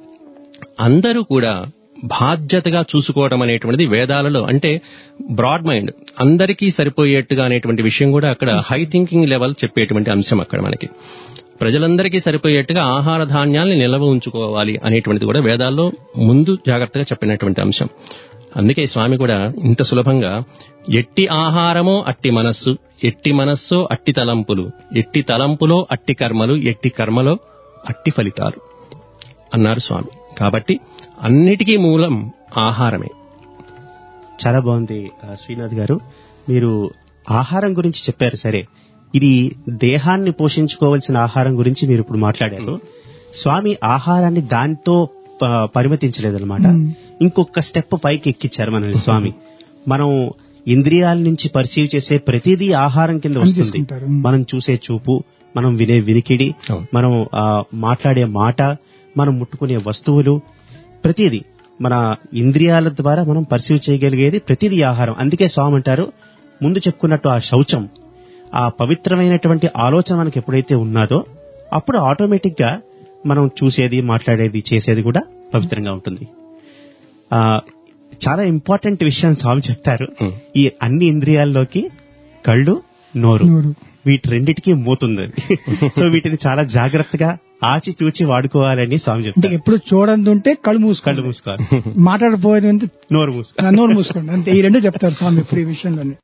Speaker 6: అందరూ కూడా బాధ్యతగా చూసుకోవడం అనేటువంటిది వేదాలలో, అంటే బ్రాడ్ మైండ్ అందరికీ సరిపోయేట్టుగా అనేటువంటి విషయం కూడా అక్కడ హై థింకింగ్ లెవెల్ చెప్పేటువంటి అంశం అక్కడ మనకి. ప్రజలందరికీ సరిపోయేట్టుగా ఆహార ధాన్యాల్ని నిల్వ ఉంచుకోవాలి అనేటువంటిది కూడా వేదాల్లో ముందు జాగ్రత్తగా చెప్పినటువంటి అంశం. అందుకే స్వామి కూడా ఇంత సులభంగా ఎట్టి ఆహారమో అట్టి మనస్సు, ఎట్టి మనస్సో అట్టి తలంపులు, ఎట్టి తలంపులో అట్టి కర్మలు, ఎట్టి కర్మలో అట్టి ఫలితాలు అన్నారు స్వామి. కాబట్టి అన్నిటికీ మూలం ఆహారమే.
Speaker 1: చాలా బాగుంది ఆ, శ్రీనాథ్ గారు. మీరు ఆహారం గురించి చెప్పారు, సరే, ఇది దేహాన్ని పోషించుకోవాల్సిన ఆహారం గురించి మీరు ఇప్పుడు మాట్లాడారు. స్వామి ఆహారాన్ని దాంతో ప- పరిమితించలేదన్నమాట. ఇంకొక స్టెప్ పైకి ఎక్కిచ్చారు మనల్ని స్వామి. మనం ఇంద్రియాల నుంచి పర్సీవ్ చేసే ప్రతిదీ ఆహారం కింద వస్తుంది.
Speaker 7: తీసుకుంటారు.
Speaker 1: మనం చూసే చూపు, మనం వినే వినికిడి,
Speaker 6: అవును.
Speaker 1: మనం ఆ, మాట్లాడే మాట, మనం ముట్టుకునే వస్తువులు, ప్రతిదీ మన ఇంద్రియాల ద్వారా మనం పర్సీవ్ చేయగలిగేది ప్రతిదీ ఆహారం. అందుకే స్వామి అంటారు, ముందు చెప్పుకున్నట్టు ఆ శౌచం, ఆ పవిత్రమైనటువంటి ఆలోచన మనకి ఎప్పుడైతే ఉన్నదో అప్పుడు ఆటోమేటిక్ గా మనం చూసేది, మాట్లాడేది, చేసేది కూడా పవిత్రంగా ఉంటుంది. ఆ చాలా ఇంపార్టెంట్ విషయం స్వామి చెప్తారు.
Speaker 6: Hmm.
Speaker 1: ఈ అన్ని ఇంద్రియాల్లోకి కళ్ళు, నోరు,
Speaker 7: నోరు.
Speaker 1: వీటి రెండిటికి మూతుంది. సో వీటిని చాలా జాగ్రత్తగా ఆచి చూచి వాడుకోవాలని స్వామి
Speaker 7: అంటే
Speaker 1: చెప్తారు.
Speaker 7: ఎప్పుడు చూడండి ఉంటే కళ్ళు మూసుకోండి,
Speaker 1: కళ్ళు మూసుకోవాలి,
Speaker 7: మాట్లాడపోయేది ఉంటే
Speaker 1: నోరు మూసుకో.
Speaker 7: ఆ, నోరు మూసుకోండి, అంతే. ఈ రెండు చెప్తారు స్వామి ఇప్పుడు ఈ విషయంలోనే.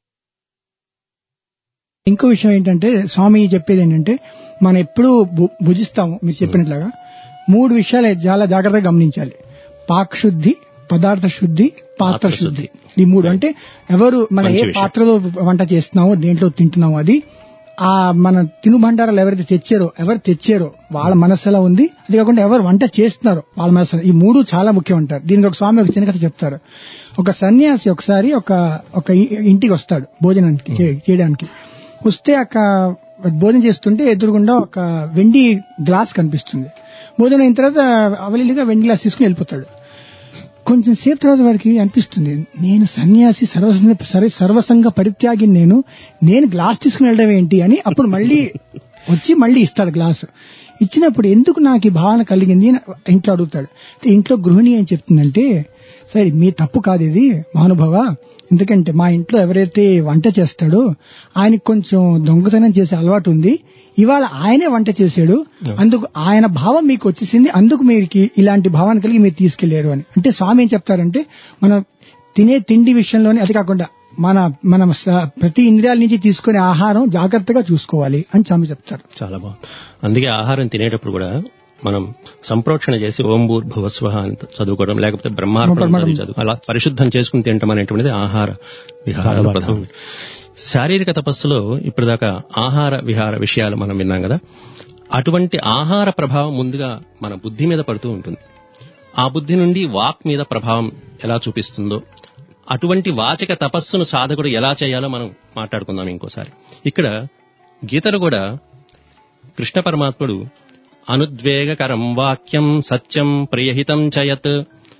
Speaker 7: ఇంకో విషయం ఏంటంటే స్వామి చెప్పేది ఏంటంటే మనం ఎప్పుడు భు- భుజిస్తాము, మీరు చెప్పినట్లుగా మూడు విషయాలు చాలా జాగ్రత్తగా గమనించాలి. పాక్ శుద్ధి, పదార్థ శుద్ధి, పాత్ర
Speaker 6: పాత్ర
Speaker 7: శుద్ధి.
Speaker 6: శుద్ధి.
Speaker 7: ఈ మూడు అంటే ఎవరు మన
Speaker 6: మంచి
Speaker 7: ఏ
Speaker 6: విషయం.
Speaker 7: పాత్రలో వంట చేస్తున్నామో, దేంట్లో తింటున్నామో, అది ఆ మన తినుబండారాలు ఎవరైతే తెచ్చారో, ఎవరు తెచ్చారో వాళ్ళ మనసు ఎలా ఉంది, అది కాకుండా ఎవరు వంట చేస్తున్నారో వాళ్ళ మనసు ఎలా- ఈ మూడు చాలా ముఖ్యం అంటారు. దీనికి ఒక స్వామి ఒక చిన్న కథ చెప్తారు. ఒక సన్యాసి ఒకసారి ఒక ఒక ఇ- ఇంటికి వస్తాడు భోజనానికి చే- చేయడానికి. వస్తే అక్క భోజనం చేస్తుంటే ఎదురుగుండా ఒక వెండి గ్లాస్ కనిపిస్తుంది. భోజనం అయిన తర్వాత అవలీలుగా వెండి గ్లాస్ తీసుకుని వెళ్ళిపోతాడు. కొంచెం సేపు తర్వాత వాడికి అనిపిస్తుంది, నేను సన్యాసి, సర్వసంగ సర్వ- సర్వసంగ పరిత్యాగి, నేను నేను గ్లాస్ తీసుకుని వెళ్ళడం ఏంటి అని అప్పుడు మళ్ళీ వచ్చి మళ్ళీ ఇస్తాడు గ్లాసు. ఇచ్చినప్పుడు ఎందుకు నాకు ఈ భావన కలిగింది అని ఇంట్లో అడుగుతాడు. అయితే ఇంట్లో గృహిణి ఏం చెప్తుందంటే, సరే మీ తప్పు కాదు ఇది మహానుభావ, ఎందుకంటే మా ఇంట్లో ఎవరైతే వంట చేస్తాడో ఆయనకి కొంచెం దొంగతనం చేసే అలవాటు ఉంది, ఇవాళ ఆయనే వంట చేశాడు, అందుకు ఆయన భావం మీకు వచ్చేసింది, అందుకు మీరు ఇలాంటి భావాన్ని కలిగి మీరు తీసుకెళ్లారు అని. అంటే స్వామి ఏం చెప్తారంటే మనం తినే తిండి విషయంలోనే, అది కాకుండా మన మనం స- ప్రతి ఇంద్రియాల నుంచి తీసుకునే ఆహారం జాగ్రత్తగా చూసుకోవాలి అని స్వామి చెప్తారు.
Speaker 6: చాలా బాగుంది. అందుకే ఆహారం తినేటప్పుడు కూడా మనం సంప్రోక్షణ చేసి ఓం భూర్భువస్వః అని చదువుకోవడం, లేకపోతే బ్రహ్మార్పణం చదివి చదువు, అలా పరిశుద్ధం చేసుకుని తినటం అనేటువంటిది ఆహార విహార ప్రధానం. శారీరక తపస్సులో ఇప్పటిదాకా ఆహార విహార విషయాలు మనం విన్నాం కదా. అటువంటి ఆహార ప్రభావం ముందుగా మన బుద్ధి మీద పడుతూ ఉంటుంది. ఆ బుద్ధి నుండి వాక్ మీద ప్రభావం ఎలా చూపిస్తుందో, అటువంటి వాచక తపస్సును సాధకుడు ఎలా చేయాలో మనం మాట్లాడుకుందాం ఇంకోసారి. ఇక్కడ గీతలు కూడా కృష్ణ పరమాత్ముడు అనుద్వేగకరం వాక్యం సత్యం ప్రియహితం చయత్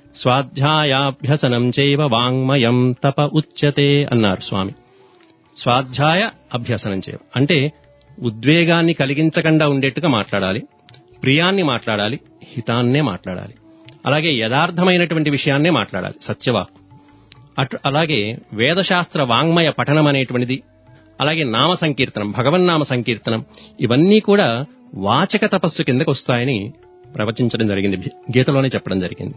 Speaker 6: స్వాధ్యాయాభ్యసనం చైవ వాంగ్మయం తప ఉచ్యతే అన్నారు స్వామి. స్వాధ్యాయ అభ్యసనం చేయ అంటే ఉద్వేగాన్ని కలిగించకుండా ఉండేట్టుగా మాట్లాడాలి, ప్రియాన్ని మాట్లాడాలి, హితాన్నే మాట్లాడాలి, అలాగే యథార్థమైనటువంటి విషయాన్నే మాట్లాడాలి, సత్యవాక్. అటు అలాగే వేదశాస్త్ర వాంగ్మయ పఠనం అనేటువంటిది, అలాగే నామ సంకీర్తనం, భగవన్నామ సంకీర్తనం, ఇవన్నీ కూడా వాచక తపస్సు కిందకు వస్తాయని ప్రవచించడం జరిగింది, గీతలోనే చెప్పడం జరిగింది.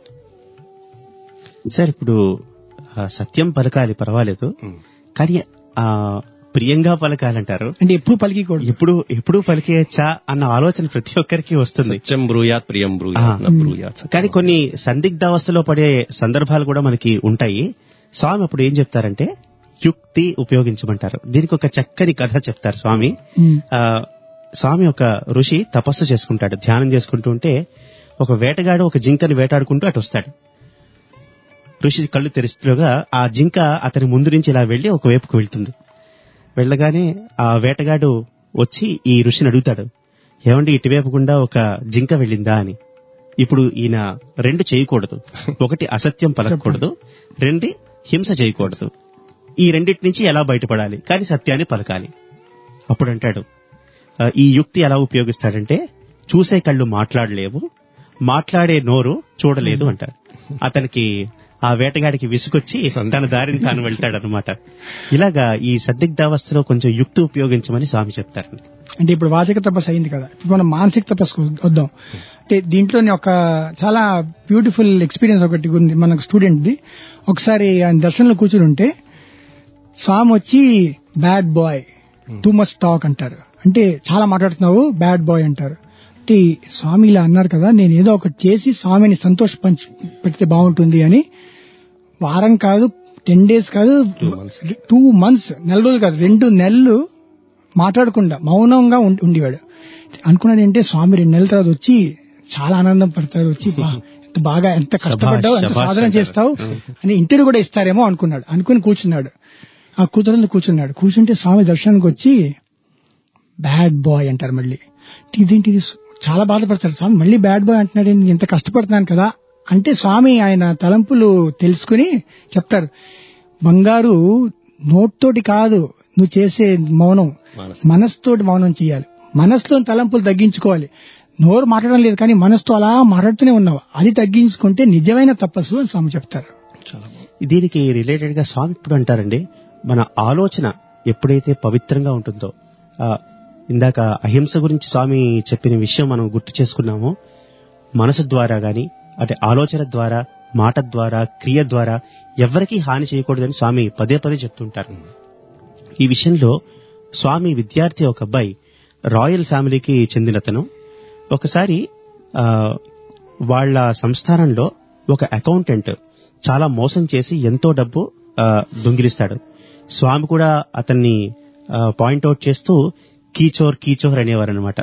Speaker 1: సార్ ఇప్పుడు ఆ, సత్యం పలకాలి పర్వాలేదు,
Speaker 6: ఉమ్.
Speaker 1: కానీ ఆ ప్రియంగా పలకాలంటారు.
Speaker 7: అంటే ఎప్పుడు పలికకూడదు.
Speaker 1: ఎప్పుడు ఎప్పుడు పలికేయచ్చా అన్న ఆలోచన ప్రతి ఒక్కరికి వస్తుంది.
Speaker 6: సత్యం బ్రూయాత్ ప్రియం బ్రూయాత్ న బ్రూయాత్ సత్యం.
Speaker 1: కానీ కొన్ని సందిగ్ధావస్థలో పడే సందర్భాలు కూడా మనకి ఉంటాయి. స్వామి అప్పుడు ఏం చెప్తారంటే యుక్తి ఉపయోగించమంటారు. దీనికి ఒక చక్కని కథ చెప్తారు స్వామి.
Speaker 7: ఉమ్.
Speaker 1: ఆ స్వామి ఒక ఋషి తపస్సు చేసుకుంటాడు, ధ్యానం చేసుకుంటూ ఉంటే ఒక వేటగాడు ఒక జింకని వేటాడుకుంటూ అటు వస్తాడు. ఋషి కళ్ళు తెరుస్తుగా ఆ జింక అతని ముందు నుంచి ఇలా వెళ్లి ఒక వైపుకు వెళ్తుంది. వెళ్ళగానే ఆ వేటగాడు వచ్చి ఈ ఋషిని అడుగుతాడు, ఏమండి ఇటువైపు గుండా ఒక జింక వెళ్ళిందా అని. ఇప్పుడు ఈయన రెండు చేయకూడదు, ఒకటి అసత్యం పలకూడదు, రెండు హింస చేయకూడదు. ఈ రెండింటి నుంచి ఎలా బయటపడాలి, కానీ సత్యాన్ని పలకాలి. అప్పుడు అంటాడు, "ఆ, ఈ యుక్తి ఎలా ఉపయోగిస్తాడంటే చూసే కళ్ళు మాట్లాడలేవు, మాట్లాడే నోరు చూడలేదు అంటాడు. అతనికి ఆ వేటగాడికి విసుకొచ్చి తన దారిని తాను వెళ్తాడనమాట. ఇలాగా ఈ సందిగ్ధావస్థలో కొంచెం యుక్తి ఉపయోగించమని స్వామి చెప్తారు.
Speaker 7: అంటే ఇప్పుడు వాచక తపస్సు అయింది కదా, ఇప్పుడు మనం మానసిక తపస్సు వద్దాం. అంటే దీంట్లోనే ఒక చాలా బ్యూటిఫుల్ ఎక్స్పీరియన్స్ ఒకటి ఉంది మనకు స్టూడెంట్ ది. ఒకసారి ఆయన దర్శనంలో కూర్చుని ఉంటే స్వామి వచ్చి bad boy too much talk అంటారు. అంటే చాలా మాట్లాడుతున్నావు బ్యాడ్ బాయ్ అంటారు. అంటే స్వామి ఇలా అన్నారు కదా, నేను ఏదో ఒకటి చేసి స్వామిని సంతోష పంచి పెడితే బాగుంటుంది అని వారం కాదు, టెన్ డేస్ కాదు, టూ మంత్స్ నెల రోజులు కాదు, రెండు నెలలు మాట్లాడకుండా మౌనంగా ఉండి- ఉండేవాడు. అనుకున్నాడు ఏంటంటే స్వామి రెండు నెలల తర్వాత వచ్చి చాలా ఆనందం పడతారు, వచ్చి బా ఎంత బాగా ఎంత కష్టపడ్డావు, ఎంత
Speaker 6: శభాష్
Speaker 7: సాధన
Speaker 6: అంటారు.
Speaker 7: చేస్తావు అని ఇంటర్వ్యూ కూడా ఇస్తారేమో అనుకున్నాడు. అనుకుని కూర్చున్నాడు. ఆ కూతురు కూర్చున్నాడు. కూర్చుంటే స్వామి దర్శనానికి వచ్చి బ్యాడ్ బాయ్ అంటారు. మళ్ళీ ఇదేంటి ఇది? చాలా బాధపడతారు. స్వామి మళ్ళీ బ్యాడ్ బాయ్ అంటున్నాడు, నేను ఇంత కష్టపడుతున్నాను కదా అంటే స్వామి ఆయన తలంపులు తెలుసుకుని చెప్తారు, బంగారు నోట్తోటి కాదు నువ్వు చేసే మౌనం,
Speaker 6: మనసు.
Speaker 7: మనసుతోటి మౌనం చేయాలి. మనసులో తలంపులు తగ్గించుకోవాలి. నోరు మాట్లాడడం లేదు కానీ మనసుతో అలా మాట్లాడుతూనే ఉన్నావు, అది తగ్గించుకుంటే నిజమైన తపస్సు అని స్వామి చెప్తారు.
Speaker 1: దీనికి రిలేటెడ్ గా స్వామి ఇప్పుడు అంటారండి, మన ఆలోచన ఎప్పుడైతే పవిత్రంగా ఉంటుందో, ఆ, ఇందాక అహింస గురించి స్వామి చెప్పిన విషయం మనం గుర్తు చేసుకున్నామో, మనసు ద్వారా గాని అంటే ఆలోచన ద్వారా, మాట ద్వారా, క్రియ ద్వారా ఎవరికీ హాని చేయకూడదని స్వామి పదే పదే చెప్తుంటారు. ఈ విషయంలో స్వామి విద్యార్థి ఒక అబ్బాయి రాయల్ ఫ్యామిలీకి చెందినతను ఒకసారి ఆ, వాళ్ళ సంస్థానంలో ఒక అకౌంటెంట్ చాలా మోసం చేసి ఎంతో డబ్బు ఆ, దొంగిలిస్తాడు. స్వామి కూడా అతన్ని పాయింట్అవుట్ చేస్తూ కీచోర్ కీచోర్ అనేవారు అనమాట.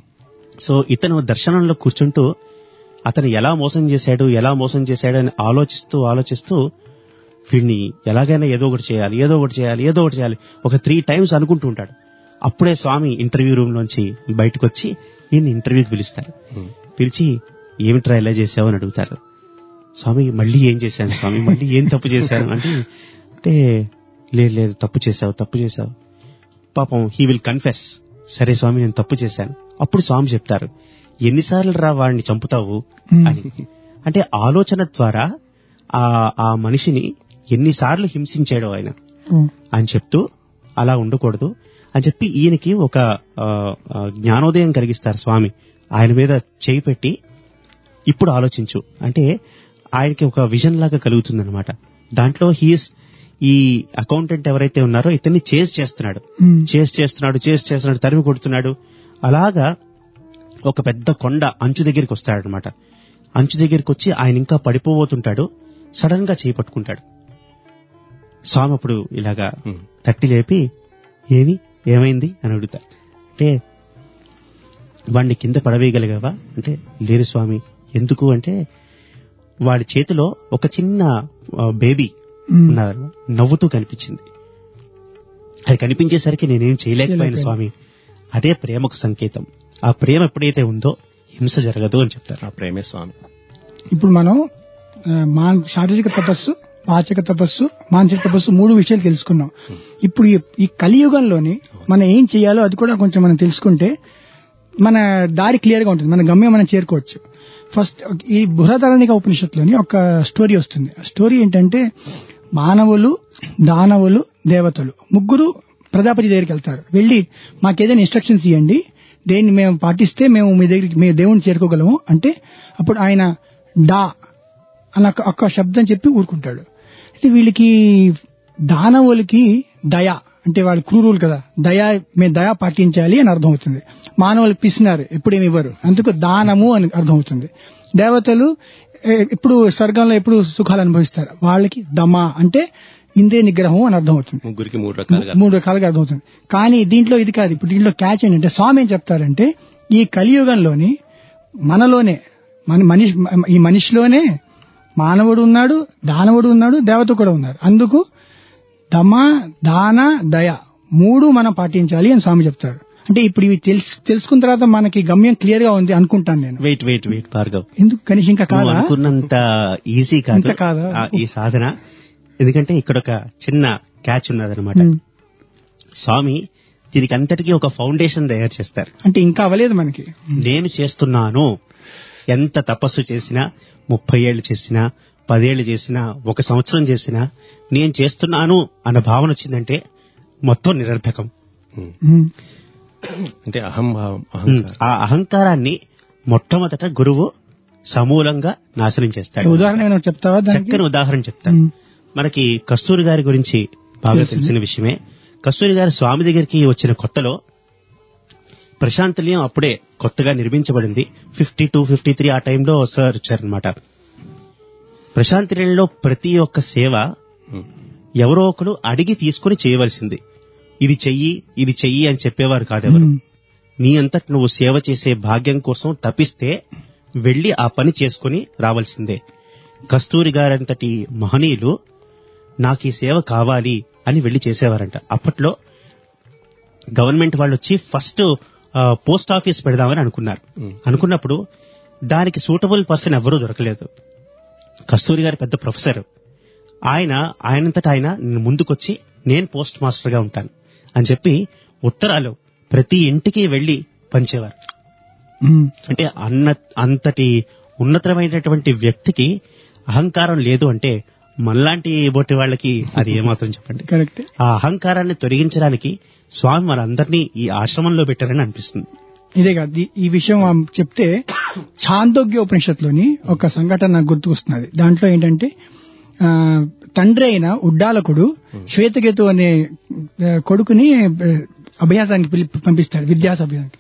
Speaker 1: సో ఇతను దర్శనంలో కూర్చుంటూ అతను ఎలా మోసం చేశాడు ఎలా మోసం చేశాడు అని ఆలోచిస్తూ ఆలోచిస్తూ వీడిని ఎలాగైనా ఏదో ఒకటి చేయాలి ఏదో ఒకటి చేయాలి ఏదో ఒకటి చేయాలి ఒక త్రీ టైమ్స్ అనుకుంటూ ఉంటాడు. అప్పుడే స్వామి ఇంటర్వ్యూ రూమ్ లోంచి బయటకు వచ్చి ఈయన ఇంటర్వ్యూకి పిలుస్తారు. పిలిచి ఏమిట్రా ఇలా చేశావు అని అడుగుతారు. స్వామి మళ్ళీ ఏం చేశాను స్వామి, మళ్ళీ ఏం తప్పు చేశాను అంటే అంటే లేదు లేదు తప్పు చేశావు తప్పు చేశావు పాపం హీ విల్ కన్ఫెస్. సరే స్వామి నేను తప్పు చేశాను. అప్పుడు స్వామి చెప్తారు, ఎన్నిసార్లు రా వాడిని చంపుతావు అని. అంటే ఆలోచన ద్వారా ఆ ఆ మనిషిని ఎన్నిసార్లు హింసించాడో ఆయన అని చెప్తూ అలా ఉండకూడదు అని చెప్పి ఈయనకి ఒక ఆ, ఆ, జ్ఞానోదయం కలిగిస్తారు స్వామి. ఆయన మీద చేయి పెట్టి ఇప్పుడు ఆలోచించు అంటే ఆయనకి ఒక విజన్ లాగా కలుగుతుందన్నమాట. దాంట్లో హీస్ ఈ అకౌంటెంట్ ఎవరైతే ఉన్నారో ఇతన్ని చేస్ చేస్తున్నాడు చేస్ చేస్తున్నాడు చేస్ చేస్తున్నాడు తరిమి కొడుతున్నాడు. అలాగా ఒక పెద్ద కొండ అంచు దగ్గరికి వస్తాడనమాట. అంచు దగ్గరికి వచ్చి ఆయన ఇంకా పడిపోబోతుంటాడు. సడన్ గా చేయి పట్టుకుంటాడు. స్వామి అప్పుడు ఇలాగా తట్టి లేపి ఏమి ఏమైంది అని అడుగుతారు. అంటే వాడిని కింద పడవేయగలిగావా అంటే లేరు స్వామి. ఎందుకు అంటే వాడి చేతిలో ఒక చిన్న ఆ, బేబీ ఉన్నారు నవ్వుతూ కనిపించింది. అది కనిపించేసరికి నేనేం చేయలేకపోయాను స్వామి. అదే ప్రేమకు సంకేతం. ఆ ప్రేమ ఎప్పుడైతే ఉందో హింస జరగదు అని చెప్తారు.
Speaker 6: ఆ ప్రేమే స్వామి.
Speaker 7: ఇప్పుడు మనం ఆ, మా శారీరక తపస్సు, వాచక తపస్సు, మానసిక తపస్సు మూడు విషయాలు తెలుసుకున్నాం. ఇప్పుడు ఈ- ఈ కలియుగంలోని మనం ఏం చేయాలో అది కూడా కొంచెం మనం తెలుసుకుంటే మన దారి క్లియర్ గా ఉంటుంది, మన గమ్యం మనం చేరుకోవచ్చు. ఫస్ట్ ఈ బృహదారణిక ఉపనిషత్తులోని ఒక స్టోరీ వస్తుంది. ఆ స్టోరీ ఏంటంటే మానవులు, దానవులు, దేవతలు ముగ్గురు ప్రజాపతి దగ్గరికి వెళ్తారు. వెళ్ళి మాకేదైనా ఇన్స్ట్రక్షన్స్ ఇవ్వండి, దేన్ని మేము పాటిస్తే మేము మీ దగ్గరికి మేము దేవుణ్ణి చేరుకోగలము అంటే అప్పుడు ఆయన డా అన్న ఒక- ఒక శబ్దం చెప్పి ఊరుకుంటాడు. అయితే వీళ్ళకి దానవులకి దయ అంటే వాళ్ళు క్రూరులు కదా, దయా మేము దయా పాటించాలి అని అర్థం అవుతుంది. మానవులకు పిసినారు ఎప్పుడేమి ఇవ్వరు, అందుకు దానము అని అర్థం అవుతుంది. దేవతలు ఏ- ఎప్పుడు స్వర్గంలో ఎప్పుడు సుఖాలు అనుభవిస్తారు, వాళ్ళకి దమ అంటే ఇంద్రియ నిగ్రహం అని అర్థం అవుతుంది.
Speaker 6: ముగ్గురికి మూడు రకాలుగా
Speaker 7: మూడు రకాలుగా అర్థమవుతుంది. కానీ దీంట్లో ఇది కాదు. ఇప్పుడు దీంట్లో క్యాచ్ ఏంటంటే స్వామి ఏం చెప్తారంటే ఈ కలియుగంలోని మనలోనే మన మనిషి ఈ మనిషిలోనే మానవుడు ఉన్నాడు, దానవుడు ఉన్నాడు, దేవత కూడా ఉన్నారు. అందుకు దమ, దాన, దయ మూడు మనం పాటించాలి అని స్వామి చెప్తారు. అంటే ఇప్పుడు ఇవి తెలుసు తెలుసుకున్న తర్వాత మనకి గమ్యం క్లియర్ గా ఉంది అనుకుంటాను నేను.
Speaker 1: వెయిట్ వెయిట్ వెయిట్ భార్గవ్,
Speaker 7: ఎందుకు కనీసం ఇంకా
Speaker 1: నువ్వు
Speaker 7: కాదా?
Speaker 1: అనుకున్నంత ఈజీ
Speaker 7: ఇంత
Speaker 1: కాదు
Speaker 7: కాదా?
Speaker 1: ఆ, ఈ సాధన. ఎందుకంటే ఇక్కడ ఒక చిన్న క్యాచ్ ఉన్నదన్నమాట.
Speaker 7: ఉమ్.
Speaker 1: స్వామి దీనికి అంతటికీ ఒక ఫౌండేషన్ తయారు చేస్తారు.
Speaker 7: అంటే ఇంకా అవ్వలేదు మనకి.
Speaker 1: నేను చేస్తున్నాను, ఎంత తపస్సు చేసినా, ముప్పై ఏళ్ళు చేసినా, పదేళ్లు చేసినా, ఒక సంవత్సరం చేసినా నేను చేస్తున్నాను అన్న భావన వచ్చిందంటే మొత్తం నిరర్థకం.
Speaker 7: ఉమ్.
Speaker 6: అంటే అహం భావం
Speaker 1: ఉమ్,
Speaker 6: అహంకారం
Speaker 1: ఆ అహంకారాన్ని మొట్టమొదట గురువు సమూలంగా నాశనం చేస్తాడు.
Speaker 7: ఉదాహరణ ఏమైనా చెప్తావా దానికి?
Speaker 1: చక్కని ఉదాహరణ చెప్తాను.
Speaker 7: ఉమ్.
Speaker 1: మనకి కస్తూరి గారి గురించి బాగా
Speaker 7: తెలుసు.
Speaker 1: తెలిసిన విషయమే. కస్తూరి గారు స్వామి దగ్గరికి వచ్చిన కొత్తలో ప్రశాంతనిలయం అప్పుడే కొత్తగా నిర్మించబడింది. ఫిఫ్టీ టూ ఫిఫ్టీ త్రీ ఆ టైంలో సార్ వచ్చారనమాట. ప్రశాంతనిలయంలో ప్రతి ఒక్క సేవ ఎవరో ఒకరు అడిగి తీసుకుని చేయవలసింది. ఇది చెయ్యి ఇది చెయ్యి అని చెప్పేవారు కాదెవరు.
Speaker 7: ఉమ్.
Speaker 1: నీ అంతట నువ్వు సేవ చేసే భాగ్యం కోసం తప్పిస్తే వెళ్లి ఆ పని చేసుకుని రావాల్సిందే. కస్తూరి గారంతటి మహనీయులు నాకు ఈ సేవ కావాలి అని వెళ్లి చేసేవారంట. అప్పట్లో గవర్నమెంట్ వాళ్ళు వచ్చి ఫస్ట్ పోస్ట్ ఆఫీస్ పెడదామని అనుకున్నారు. అనుకున్నప్పుడు దానికి సూటబుల్ పర్సన్ ఎవరూ దొరకలేదు. కస్తూరి గారు పెద్ద ప్రొఫెసర్. ఆయన ఆయనంతటా ఆయన ముందుకొచ్చి నేను పోస్ట్ మాస్టర్ గా ఉంటాను అని చెప్పి ఉత్తరాలు ప్రతి ఇంటికి వెళ్లి పంచేవారు.
Speaker 7: ఉమ్.
Speaker 1: అంటే అన్న అంతటి ఉన్నతమైనటువంటి వ్యక్తికి అహంకారం లేదు అంటే మనలాంటి బొట్టి వాళ్ళకి అది ఏమాత్రం చెప్పండి.
Speaker 7: కరెక్ట్.
Speaker 1: ఆ అహంకారాన్ని తొలగించడానికి స్వామి మనందరినీ ఈ ఆశ్రమంలో పెట్టారని అనిపిస్తుంది.
Speaker 7: ఇదే కాదు, ఈ- ఈ విషయం ఆ చెప్తే ఛాందోగ్య ఉపనిషత్తులోని ఒక సంఘటన నాకు గుర్తుకొస్తున్నది. దాంట్లో ఏంటంటే ఆ, తండ్రి అయిన ఉడ్డాలకుడు శ్వేతకేతు అనే ఆ, కొడుకుని ఆ, అభ్యాసానికి పిలి పంపిస్తాడు, విద్యాస అభ్యాసానికి.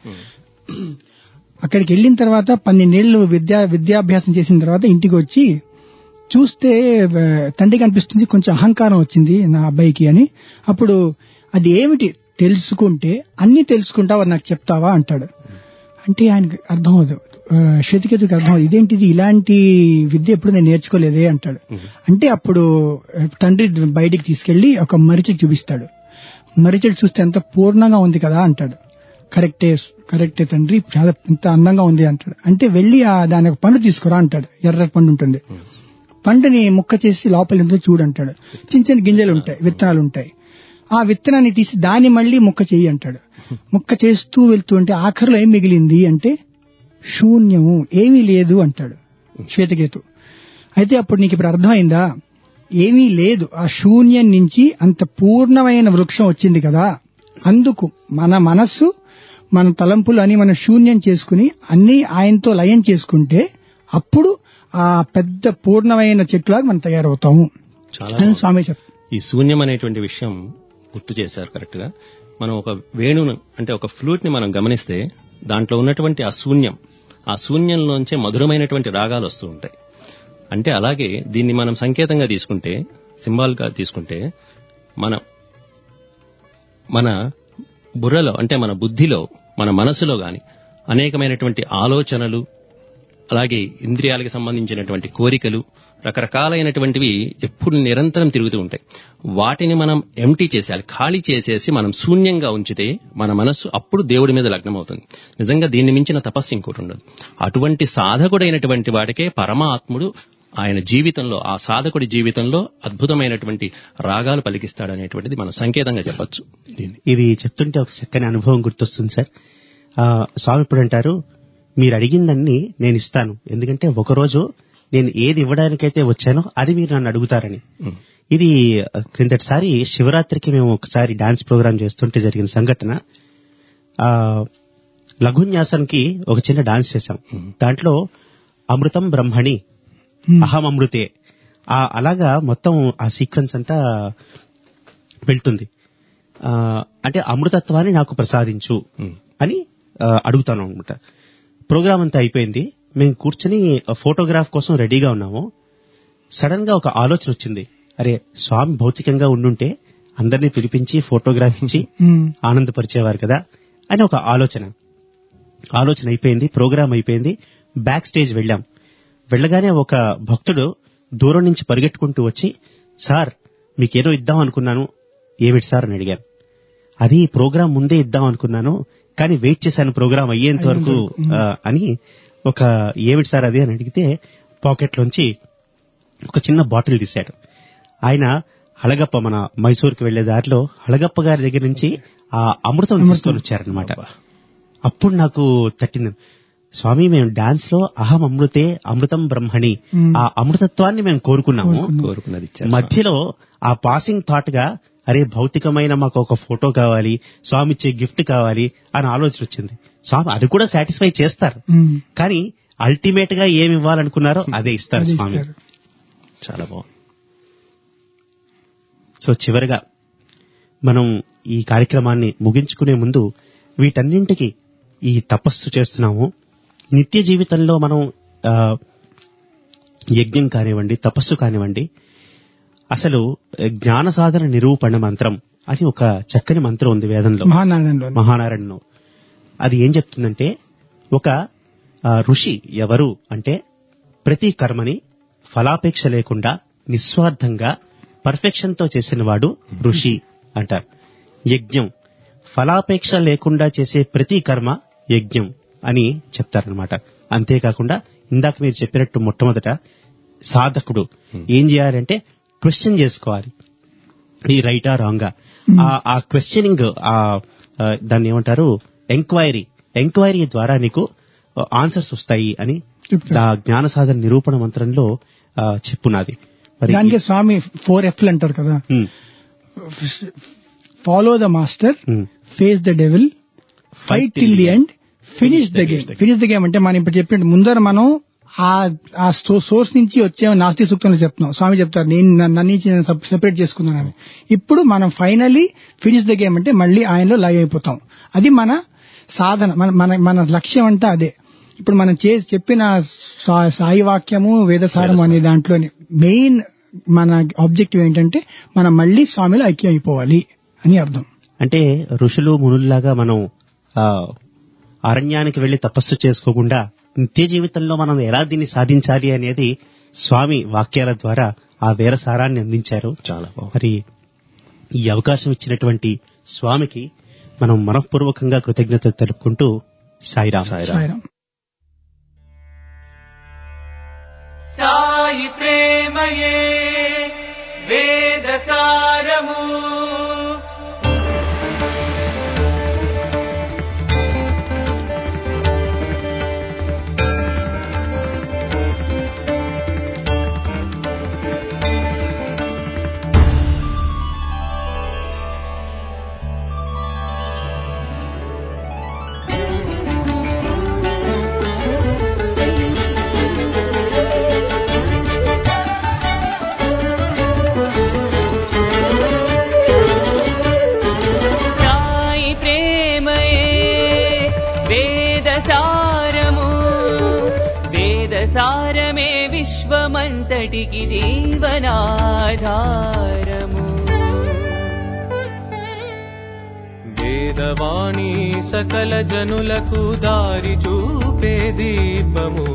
Speaker 7: అక్కడికి వెళ్ళిన తర్వాత పన్నెండేళ్లు విద్యా విద్యాభ్యాసం చేసిన తర్వాత ఇంటికి వచ్చి చూస్తే ఆ, తండ్రికి అనిపిస్తుంది కొంచెం అహంకారం వచ్చింది నా అబ్బాయికి అని. అప్పుడు అది ఏమిటి తెలుసుకుంటే అన్ని తెలుసుకుంటావా నాకు చెప్తావా అంటాడు. అంటే ఆయనకు అర్థం అవదు, ఆ, శ్వేతకేతుకి అర్థం అవుతుంది, ఇదేంటిది ఇలాంటి విద్య ఎప్పుడు నేను నేర్చుకోలేదే అంటాడు. అంటే అప్పుడు ఆ, తండ్రి బయటికి తీసుకెళ్లి ఒక మరిచెట్టు చూపిస్తాడు. మరిచెట్టు చూస్తే ఎంత పూర్ణంగా ఉంది కదా అంటాడు. కరెక్టే కరెక్టే తండ్రి, చాలా ఇంత అందంగా ఉంది అంటాడు. అంటే వెళ్లి ఆ దాని ఒక పండు తీసుకురా అంటాడు. ఎర్ర పండు ఉంటుంది. పండుని ముక్క చేసి లోపల ఎంతో చూడంటాడు. చిన్న చిన్న గింజలు ఉంటాయి, విత్తనాలు ఉంటాయి. ఆ విత్తనాన్ని తీసి దాన్ని మళ్లీ ముక్క చెయ్యి అంటాడు. ముక్క చేస్తూ వెళ్తూ ఉంటే ఆఖరిలో ఏం మిగిలింది అంటే శూన్యము, ఏమీ లేదు అంటాడు శ్వేతకేతు. అయితే అప్పుడు నీకు ఇప్పుడు అర్థమైందా, ఏమీ లేదు, ఆ శూన్యం నుంచి అంత పూర్ణమైన వృక్షం వచ్చింది కదా. అందుకు మన మనస్సు మన తలంపులు అని మనం శూన్యం చేసుకుని అన్ని ఆయనతో లయం చేసుకుంటే అప్పుడు ఆ పెద్ద పూర్ణమైన చెట్టులాగా మనం తయారవుతాము
Speaker 6: చాలా
Speaker 7: అని స్వామి చెప్తారు.
Speaker 6: ఈ శూన్యం అనేటువంటి విషయం గుర్తు చేశారు కరెక్ట్ గా. మనం ఒక వేణును అంటే ఒక ఫ్లూట్ ని మనం గమనిస్తే దాంట్లో ఉన్నటువంటి ఆ శూన్యం, ఆ శూన్యంలోంచే మధురమైనటువంటి రాగాలు వస్తూ ఉంటాయి. అంటే అలాగే దీన్ని మనం సంకేతంగా తీసుకుంటే, సింబాల్ గా తీసుకుంటే, మన మన బుర్రలో అంటే మన బుద్ధిలో మన మనసులో గాని అనేకమైనటువంటి ఆలోచనలు, అలాగే ఇంద్రియాలకు సంబంధించినటువంటి కోరికలు, రకరకాలైనటువంటివి ఎప్పుడు నిరంతరం తిరుగుతూ ఉంటాయి. వాటిని మనం ఎంటీ చేసేయాలి, ఖాళీ చేసేసి మనం శూన్యంగా ఉంచితే మన మనస్సు అప్పుడు దేవుడి మీద లగ్నమవుతుంది. నిజంగా దీన్ని మించిన తపస్సు ఇంకోటి ఉండదు. అటువంటి సాధకుడైనటువంటి వాడికే పరమాత్ముడు ఆయన జీవితంలో, ఆ సాధకుడి జీవితంలో అద్భుతమైనటువంటి రాగాలు పలికిస్తాడనేటువంటిది మనం సంకేతంగా చెప్పొచ్చు. దీన్ని
Speaker 1: ఇది చెప్తుంటే ఒక చక్కని అనుభవం గుర్తొస్తుంది సార్. ఆ, స్వామి ఇప్పుడు అంటారు, మీరు అడిగిందన్నీ నేను ఇస్తాను, ఎందుకంటే ఒకరోజు నేను ఏది ఇవ్వడానికైతే వచ్చానో అది మీరు నన్ను అడుగుతారని. ఇది క్రిందటిసారి శివరాత్రికి మేము ఒకసారి డాన్స్ ప్రోగ్రామ్ చేస్తుంటే జరిగిన సంఘటన. ఆ లఘున్యాసంకి ఒక చిన్న డాన్స్ చేశాం. దాంట్లో అమృతం బ్రహ్మణి అహం అమృతే, ఆ అలాగా మొత్తం ఆ సీక్వెన్స్ అంతా వెళ్తుంది. ఆ అంటే అమృతత్వాన్ని నాకు ప్రసాదించు అని ఆ, అడుగుతాను అనమాట. ప్రోగ్రామ్ అంతా అయిపోయింది. మేము కూర్చొని ఫోటోగ్రాఫ్ కోసం రెడీగా ఉన్నాము. సడన్ గా ఒక ఆలోచన వచ్చింది. అరే, స్వామి భౌతికంగా ఉండుంటే అందరినీ పిలిపించి ఫోటోగ్రాఫ్ ఇచ్చి ఆనందపరిచేవారు కదా అని ఒక ఆలోచన ఆలోచన అయిపోయింది. ప్రోగ్రామ్ అయిపోయింది. బ్యాక్ స్టేజ్ వెళ్ళాం. వెళ్ళగానే ఒక భక్తుడు దూరం నుంచి పరిగెట్టుకుంటూ వచ్చి, సార్ మీకేదో ఇద్దాం అనుకున్నాను, ఏమిటి సార్ అని అడిగాను. అది ప్రోగ్రామ్ ముందే ఇద్దాం అనుకున్నాను, కానీ వెయిట్ చేశాను ప్రోగ్రామ్ అయ్యేంత వరకు ఆ, అని ఒక ఏమిటి సార్ అది అని అడిగితే పాకెట్లోంచి ఒక చిన్న బాటిల్ తీశాడు. ఆయన హళగప్ప, మన మైసూర్కి వెళ్లే దారిలో హళగప్ప గారి దగ్గర నుంచి ఆ అమృతం తీసుకొని వచ్చారనమాట. అప్పుడు నాకు తట్టింది, స్వామి మేము డాన్స్ లో అహం అమృతే అమృతం బ్రహ్మణి,
Speaker 7: మ్మ్.
Speaker 1: ఆ అమృతత్వాన్ని మేము కోరుకున్నాము.
Speaker 6: కోరుకున్నది ఇచ్చారు.
Speaker 1: మధ్యలో ఆ పాసింగ్ థాట్ గా అరే భౌతికమైన మాకు ఒక ఫోటో కావాలి, స్వామి ఇచ్చే గిఫ్ట్ కావాలి అని ఆలోచన వచ్చింది. స్వామి అది కూడా సాటిస్ఫై చేస్తారు,
Speaker 7: మ్మ్.
Speaker 1: కానీ అల్టిమేట్ గా ఏమి ఇవ్వాలనుకున్నారో అదే ఇస్తారు
Speaker 7: అది
Speaker 1: స్వామి.
Speaker 7: ఇస్తారు.
Speaker 6: చాలా బాగుంది.
Speaker 1: సో చివరిగా మనం ఈ కార్యక్రమాన్ని ముగించుకునే ముందు వీటన్నింటికి ఈ తపస్సు చేస్తున్నాము. నిత్య జీవితంలో మనం ఆ, యజ్ఞం కానివ్వండి, తపస్సు కానివ్వండి, అసలు జ్ఞాన సాధన నిరూపణ మంత్రం అని ఒక చక్కని మంత్రం ఉంది వేదంలో,
Speaker 7: మహానారాయణలో
Speaker 1: మహానారాయణలో. అది ఏం చెప్తుందంటే, ఒక ఆ, ఋషి ఎవరు అంటే ప్రతి కర్మని ఫలాపేక్ష లేకుండా నిస్వార్థంగా పర్ఫెక్షన్ తో చేసిన వాడు ఋషి అంటారు. యజ్ఞం ఫలాపేక్ష లేకుండా చేసే ప్రతి కర్మ యజ్ఞం అని చెప్తారనమాట. అంతేకాకుండా ఇందాక మీరు చెప్పినట్టు మొట్టమొదట సాధకుడు ఏం చేయాలంటే క్వశ్చన్ చేసుకోవాలి, ఈ రైటా రాంగా. ఆ క్వశ్చనింగ్, ఆ దాన్ని ఏమంటారు, ఎంక్వైరీ ఎంక్వైరీ ద్వారా నీకు ఆన్సర్స్ వస్తాయి అని ఆ జ్ఞాన సాధన నిరూపణ మంత్రంలో ఆ, చెప్పున్నది. మరి
Speaker 7: దానికి స్వామి ఫోర్ ఎఫ్లు అంటారు కదా,
Speaker 1: um,
Speaker 7: follow the master,
Speaker 1: um,
Speaker 7: face the devil, fight till the end, finish the game. Finish the game అంటే మనం ఇప్పుడు చెప్పినట్టు ముందర మనం ఆ ఆ సోర్స్ నుంచి వచ్చే నాస్తి సూక్తంలో చెప్తున్నాం. స్వామి చెప్తారు నేను నన్ను నుంచి నేను సెపరేట్ చేసుకున్నానని. ఇప్పుడు మనం ఫైనలీ ఫినిష్ ద గేమ్ అంటే మళ్ళీ ఆయనలో లైవ్ అయిపోతాం. అది మన సాధన, మన మన మన లక్ష్యం అంతా అదే. ఇప్పుడు మనం చేసి చెప్పిన సా- సాయి వాక్యము వేదసారము అనే దాంట్లోని మెయిన్ మన ఆబ్జెక్టివ్ ఏంటంటే మనం మళ్ళీ స్వామిలో ఐక్యం అయిపోవాలి అని అర్థం.
Speaker 1: అంటే ఋషులు మునుల్లాగా మనం ఆ, అరణ్యానికి వెళ్లి తపస్సు చేసుకోకుండా నిత్య జీవితంలో మనం ఎలా దీన్ని సాధించాలి అనేది స్వామి వాక్యాల ద్వారా ఆ వేర సారాన్ని అందించారు.
Speaker 6: చాలా బాగుంది.
Speaker 1: మరి ఈ అవకాశం ఇచ్చినటువంటి స్వామికి మనం మనఃపూర్వకంగా కృతజ్ఞత తెలుపుకుంటూ సాయిరాం.
Speaker 6: సాయిరాం.
Speaker 7: సాయిరాం.
Speaker 8: సాయి ప్రేమయే వేద సారము, సాయి ప్రేమయే వేద సారము, వేద సారమే విశ్వమంతటికి జీవనాధారము. వేదవాణి సకల జనులకు దారి చూపే దీపము,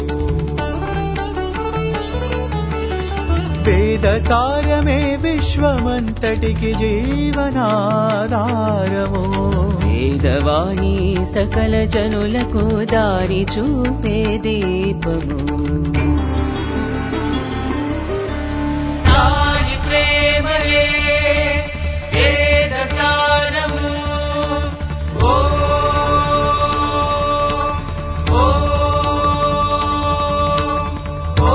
Speaker 8: వేద సారమే విశ్వమంతటికి జీవనాధారము. వేదవాణి సకల జనులకు దారి చూపే దీపము. సాయి ప్రేమయే వేద సారము. ఓ ఓ ఓ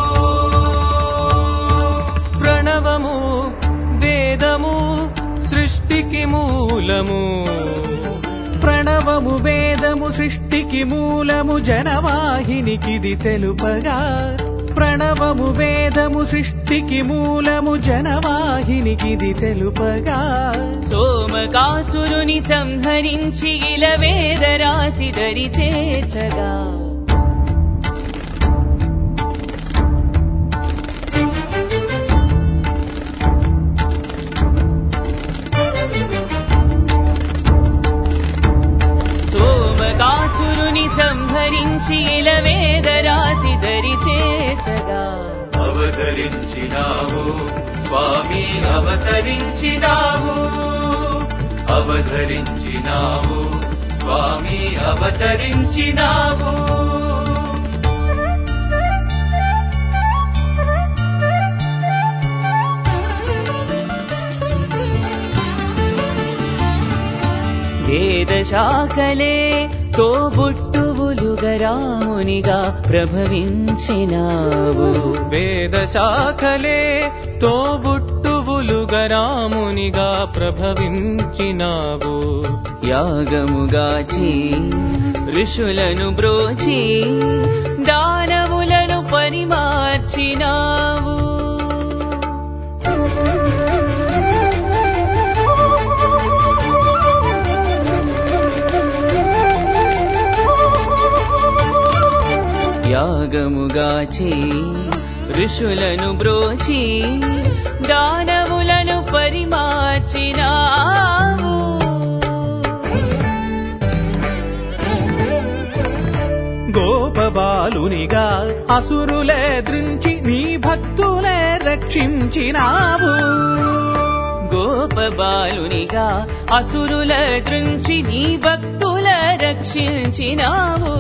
Speaker 8: ప్రణవము వేదము సృష్టికి మూలము, ప్రణవము వేదము సృష్టికి మూలము, జనవాహినికిది తెలుపగా. ప్రణవము వేదము సృష్టికి మూలము, జనవాహినికిది తెలుపగా. సోమకాసురుని సంహరించి ఇల వేద రాశి దరి చేర్చగా. సోమకాసురుని సంహరించి ఇల వేద రాశి దరి చేర్చగా. అవతరించినావు స్వామి అవతరించినావు, అవతరించినావు స్వామి అవతరించినావు. వేద శాఖలే తోబుట్టువు తోబుట్టువులుగా రామునిగా ప్రభవించినావు.
Speaker 9: వేద శాఖలే తోబుట్టువులుగా రామునిగా ప్రభవించినావు.
Speaker 8: యాగముగాచి ఋషులను బ్రోచి దానవులను పరిమార్చినావు. యాగముగాచి ఋషులను బ్రోచి దానవులను పరిమార్చినావు.
Speaker 9: గోపబాలునిగా అసురులెద్రించి నీ భక్తులే రక్షించినావు.
Speaker 8: గోపబాలునిగా అసురుల దృంచి నీ భక్తుల రక్షించినావు.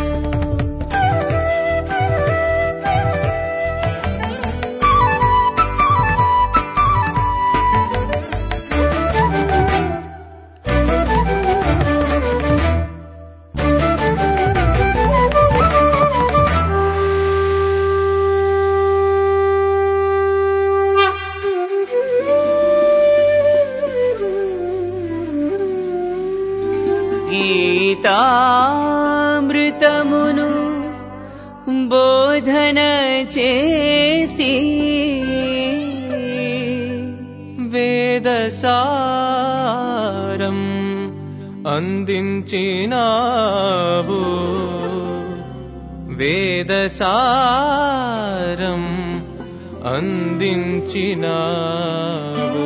Speaker 8: గీతామృతమును బోధన చేసి
Speaker 9: వేదసారం అందించినావు. వేదసారం అందించినావు.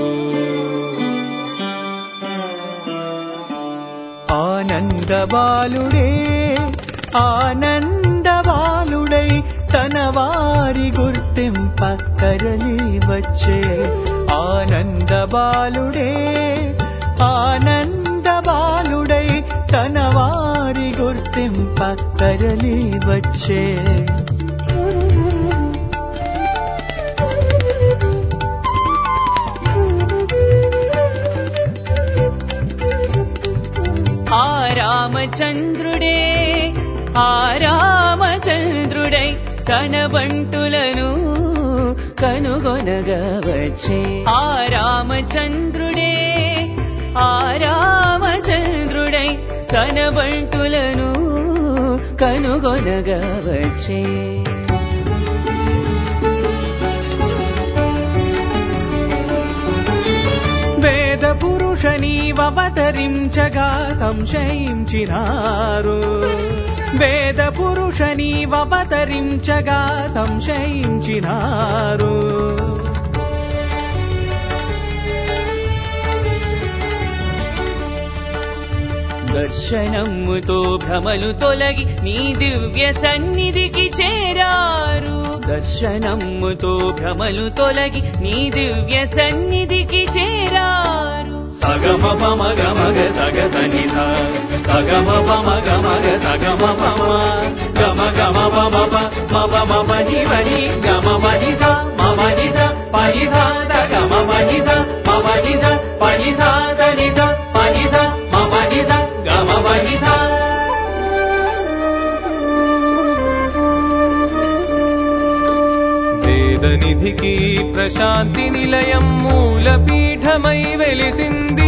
Speaker 9: ఆనందబాలుడే ఆనందబాలుడై తన వారి గుర్తింప కరలి వచ్చే. ఆనందబాలుడే ఆనందబాలుడై తన వారి గుర్తింప కరలి వచ్చే.
Speaker 8: ఆ రామచంద్రుడే ఆ రామచంద్రుడై తన బంటులను కనుగొనగా వచ్చే. ఆ రామచంద్రుడే ఆ రామచంద్రుడై తన బంటులను కనుగొనగా వచ్చే.
Speaker 9: వేద పురుష నీవవతరించగా సంశయించినారు. వేద పురుష నీవవతరించగా సంశయించినారు.
Speaker 8: దర్శనముతో భ్రమలు తొలగి నీ దివ్య సన్నిధికి చేరారు. దర్శనముతో భ్రమలు తొలగి నీ దివ్య సన్నిధికి చేరారు.
Speaker 9: సగమ పమ గమగ సగ సనిధ సగమ పమ గమగ సగమ పమ గమ గమ పమ పమ పమ నివని గమ మనిధ మమ నిధ పనిధ గమ మనిధ మమ నిధ పనిధ నిధ పనిధ మమ నిధ గమ మనిధ. వేదనిధికి ప్రశాంతి నిలయం మూలపీఠమై వెలిసింది.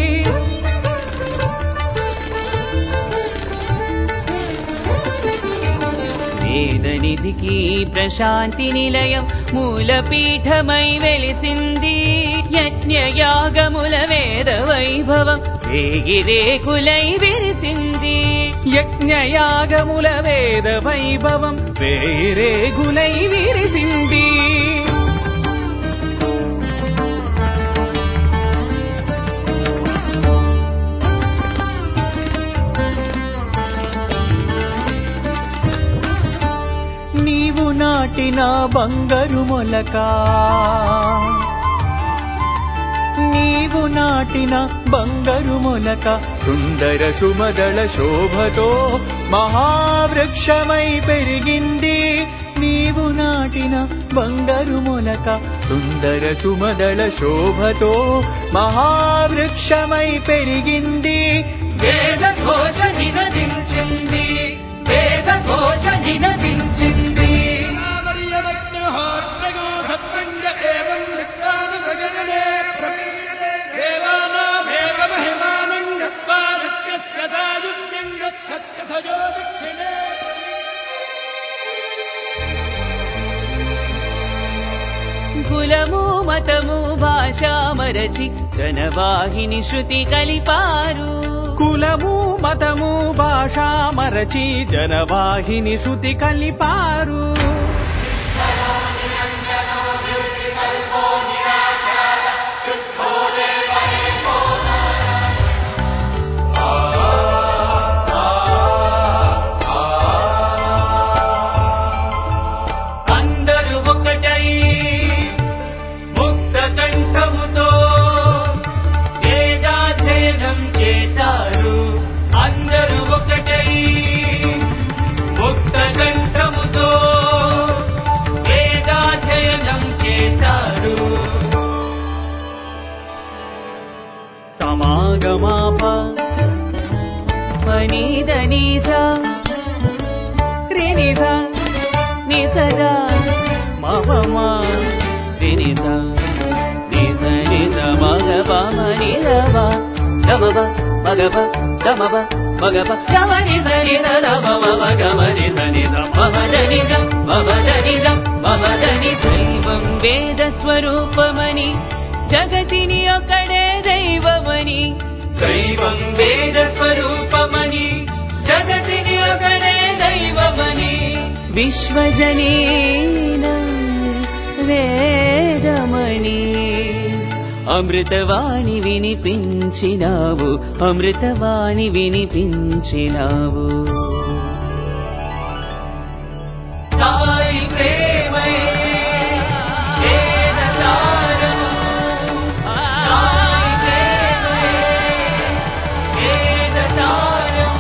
Speaker 8: వేదనిధికి ప్రశాంతి నిలయం మూలపీఠమై వెలిసింది. యజ్ఞయాగముల వేద వైభవం వేగి రేకులై విరిసింది.
Speaker 9: యజ్ఞయాగముల వేద వైభవం వేయి రేగులై విరిసింది. నీవు నాటిన బంగారు మొలక నీవు నాటిన బంగారు మొలక సుందర సుమదళ శోభతో మహావృక్షమై పెరిగింది. నీవు నాటిన బంగారు మొలక సుందర సుమదళ శోభతో మహావృక్షమై పెరిగింది. వేద ఘోష నినదించింది. వేద ఘోష నినదించింది.
Speaker 8: కులము మతము భాషా మరచి జనవాహిని శృతి కలిపారు.
Speaker 9: కులము మతము భాషా మరచి జనవాహిని శృతి కలిపారు. అందరూ ఒకటై ముక్త కంఠముతో వేదాధ్యయనం చేశారు. అందరూ ఒకటై ముక్త కంఠముతో వేదాధ్యయనం చేశారు. సమాగమాప పనిదనిసా రినిసా నిసదా మమమా రినిసా నిస నిస మగప మనిదవ గమవ మగప గమవ మగప గమ నిస నిస మమ మగమ నిస నిస మమదనిస మమదనిస మమదని. దైవం వేద స్వరూపమని జగతిని ఒకడే దైవమని. దైవం వేద స్వరూపమని జగతిని ఒకడే దైవమని. విశ్వజనీన వేదమణి అమృతవాణి వినిపించినావు. అమృతవాణి వినిపించినావు. సాయి ప్రేమై వేదసారము. సాయి ప్రేమై వేదసారము.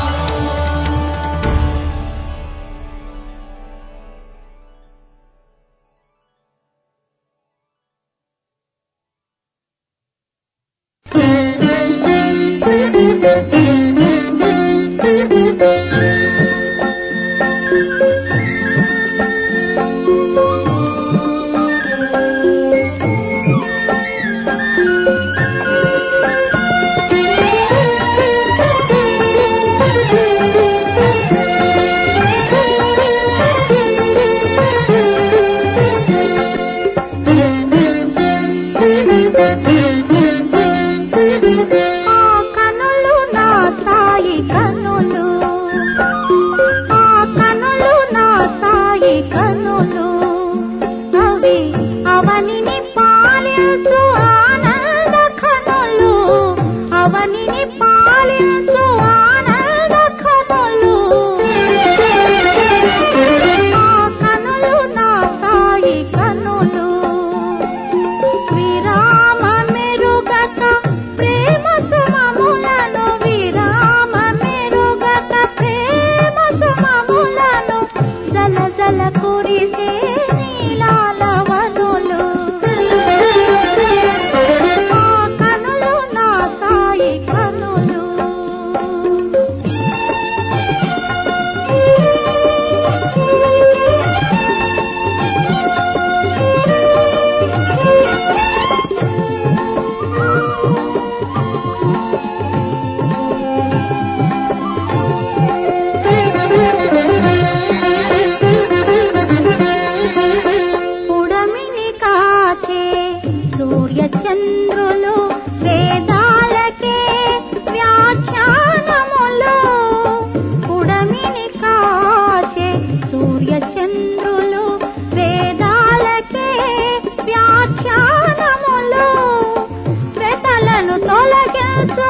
Speaker 4: వ్యాఖ్యానములు శ్వేతలను తొలగించు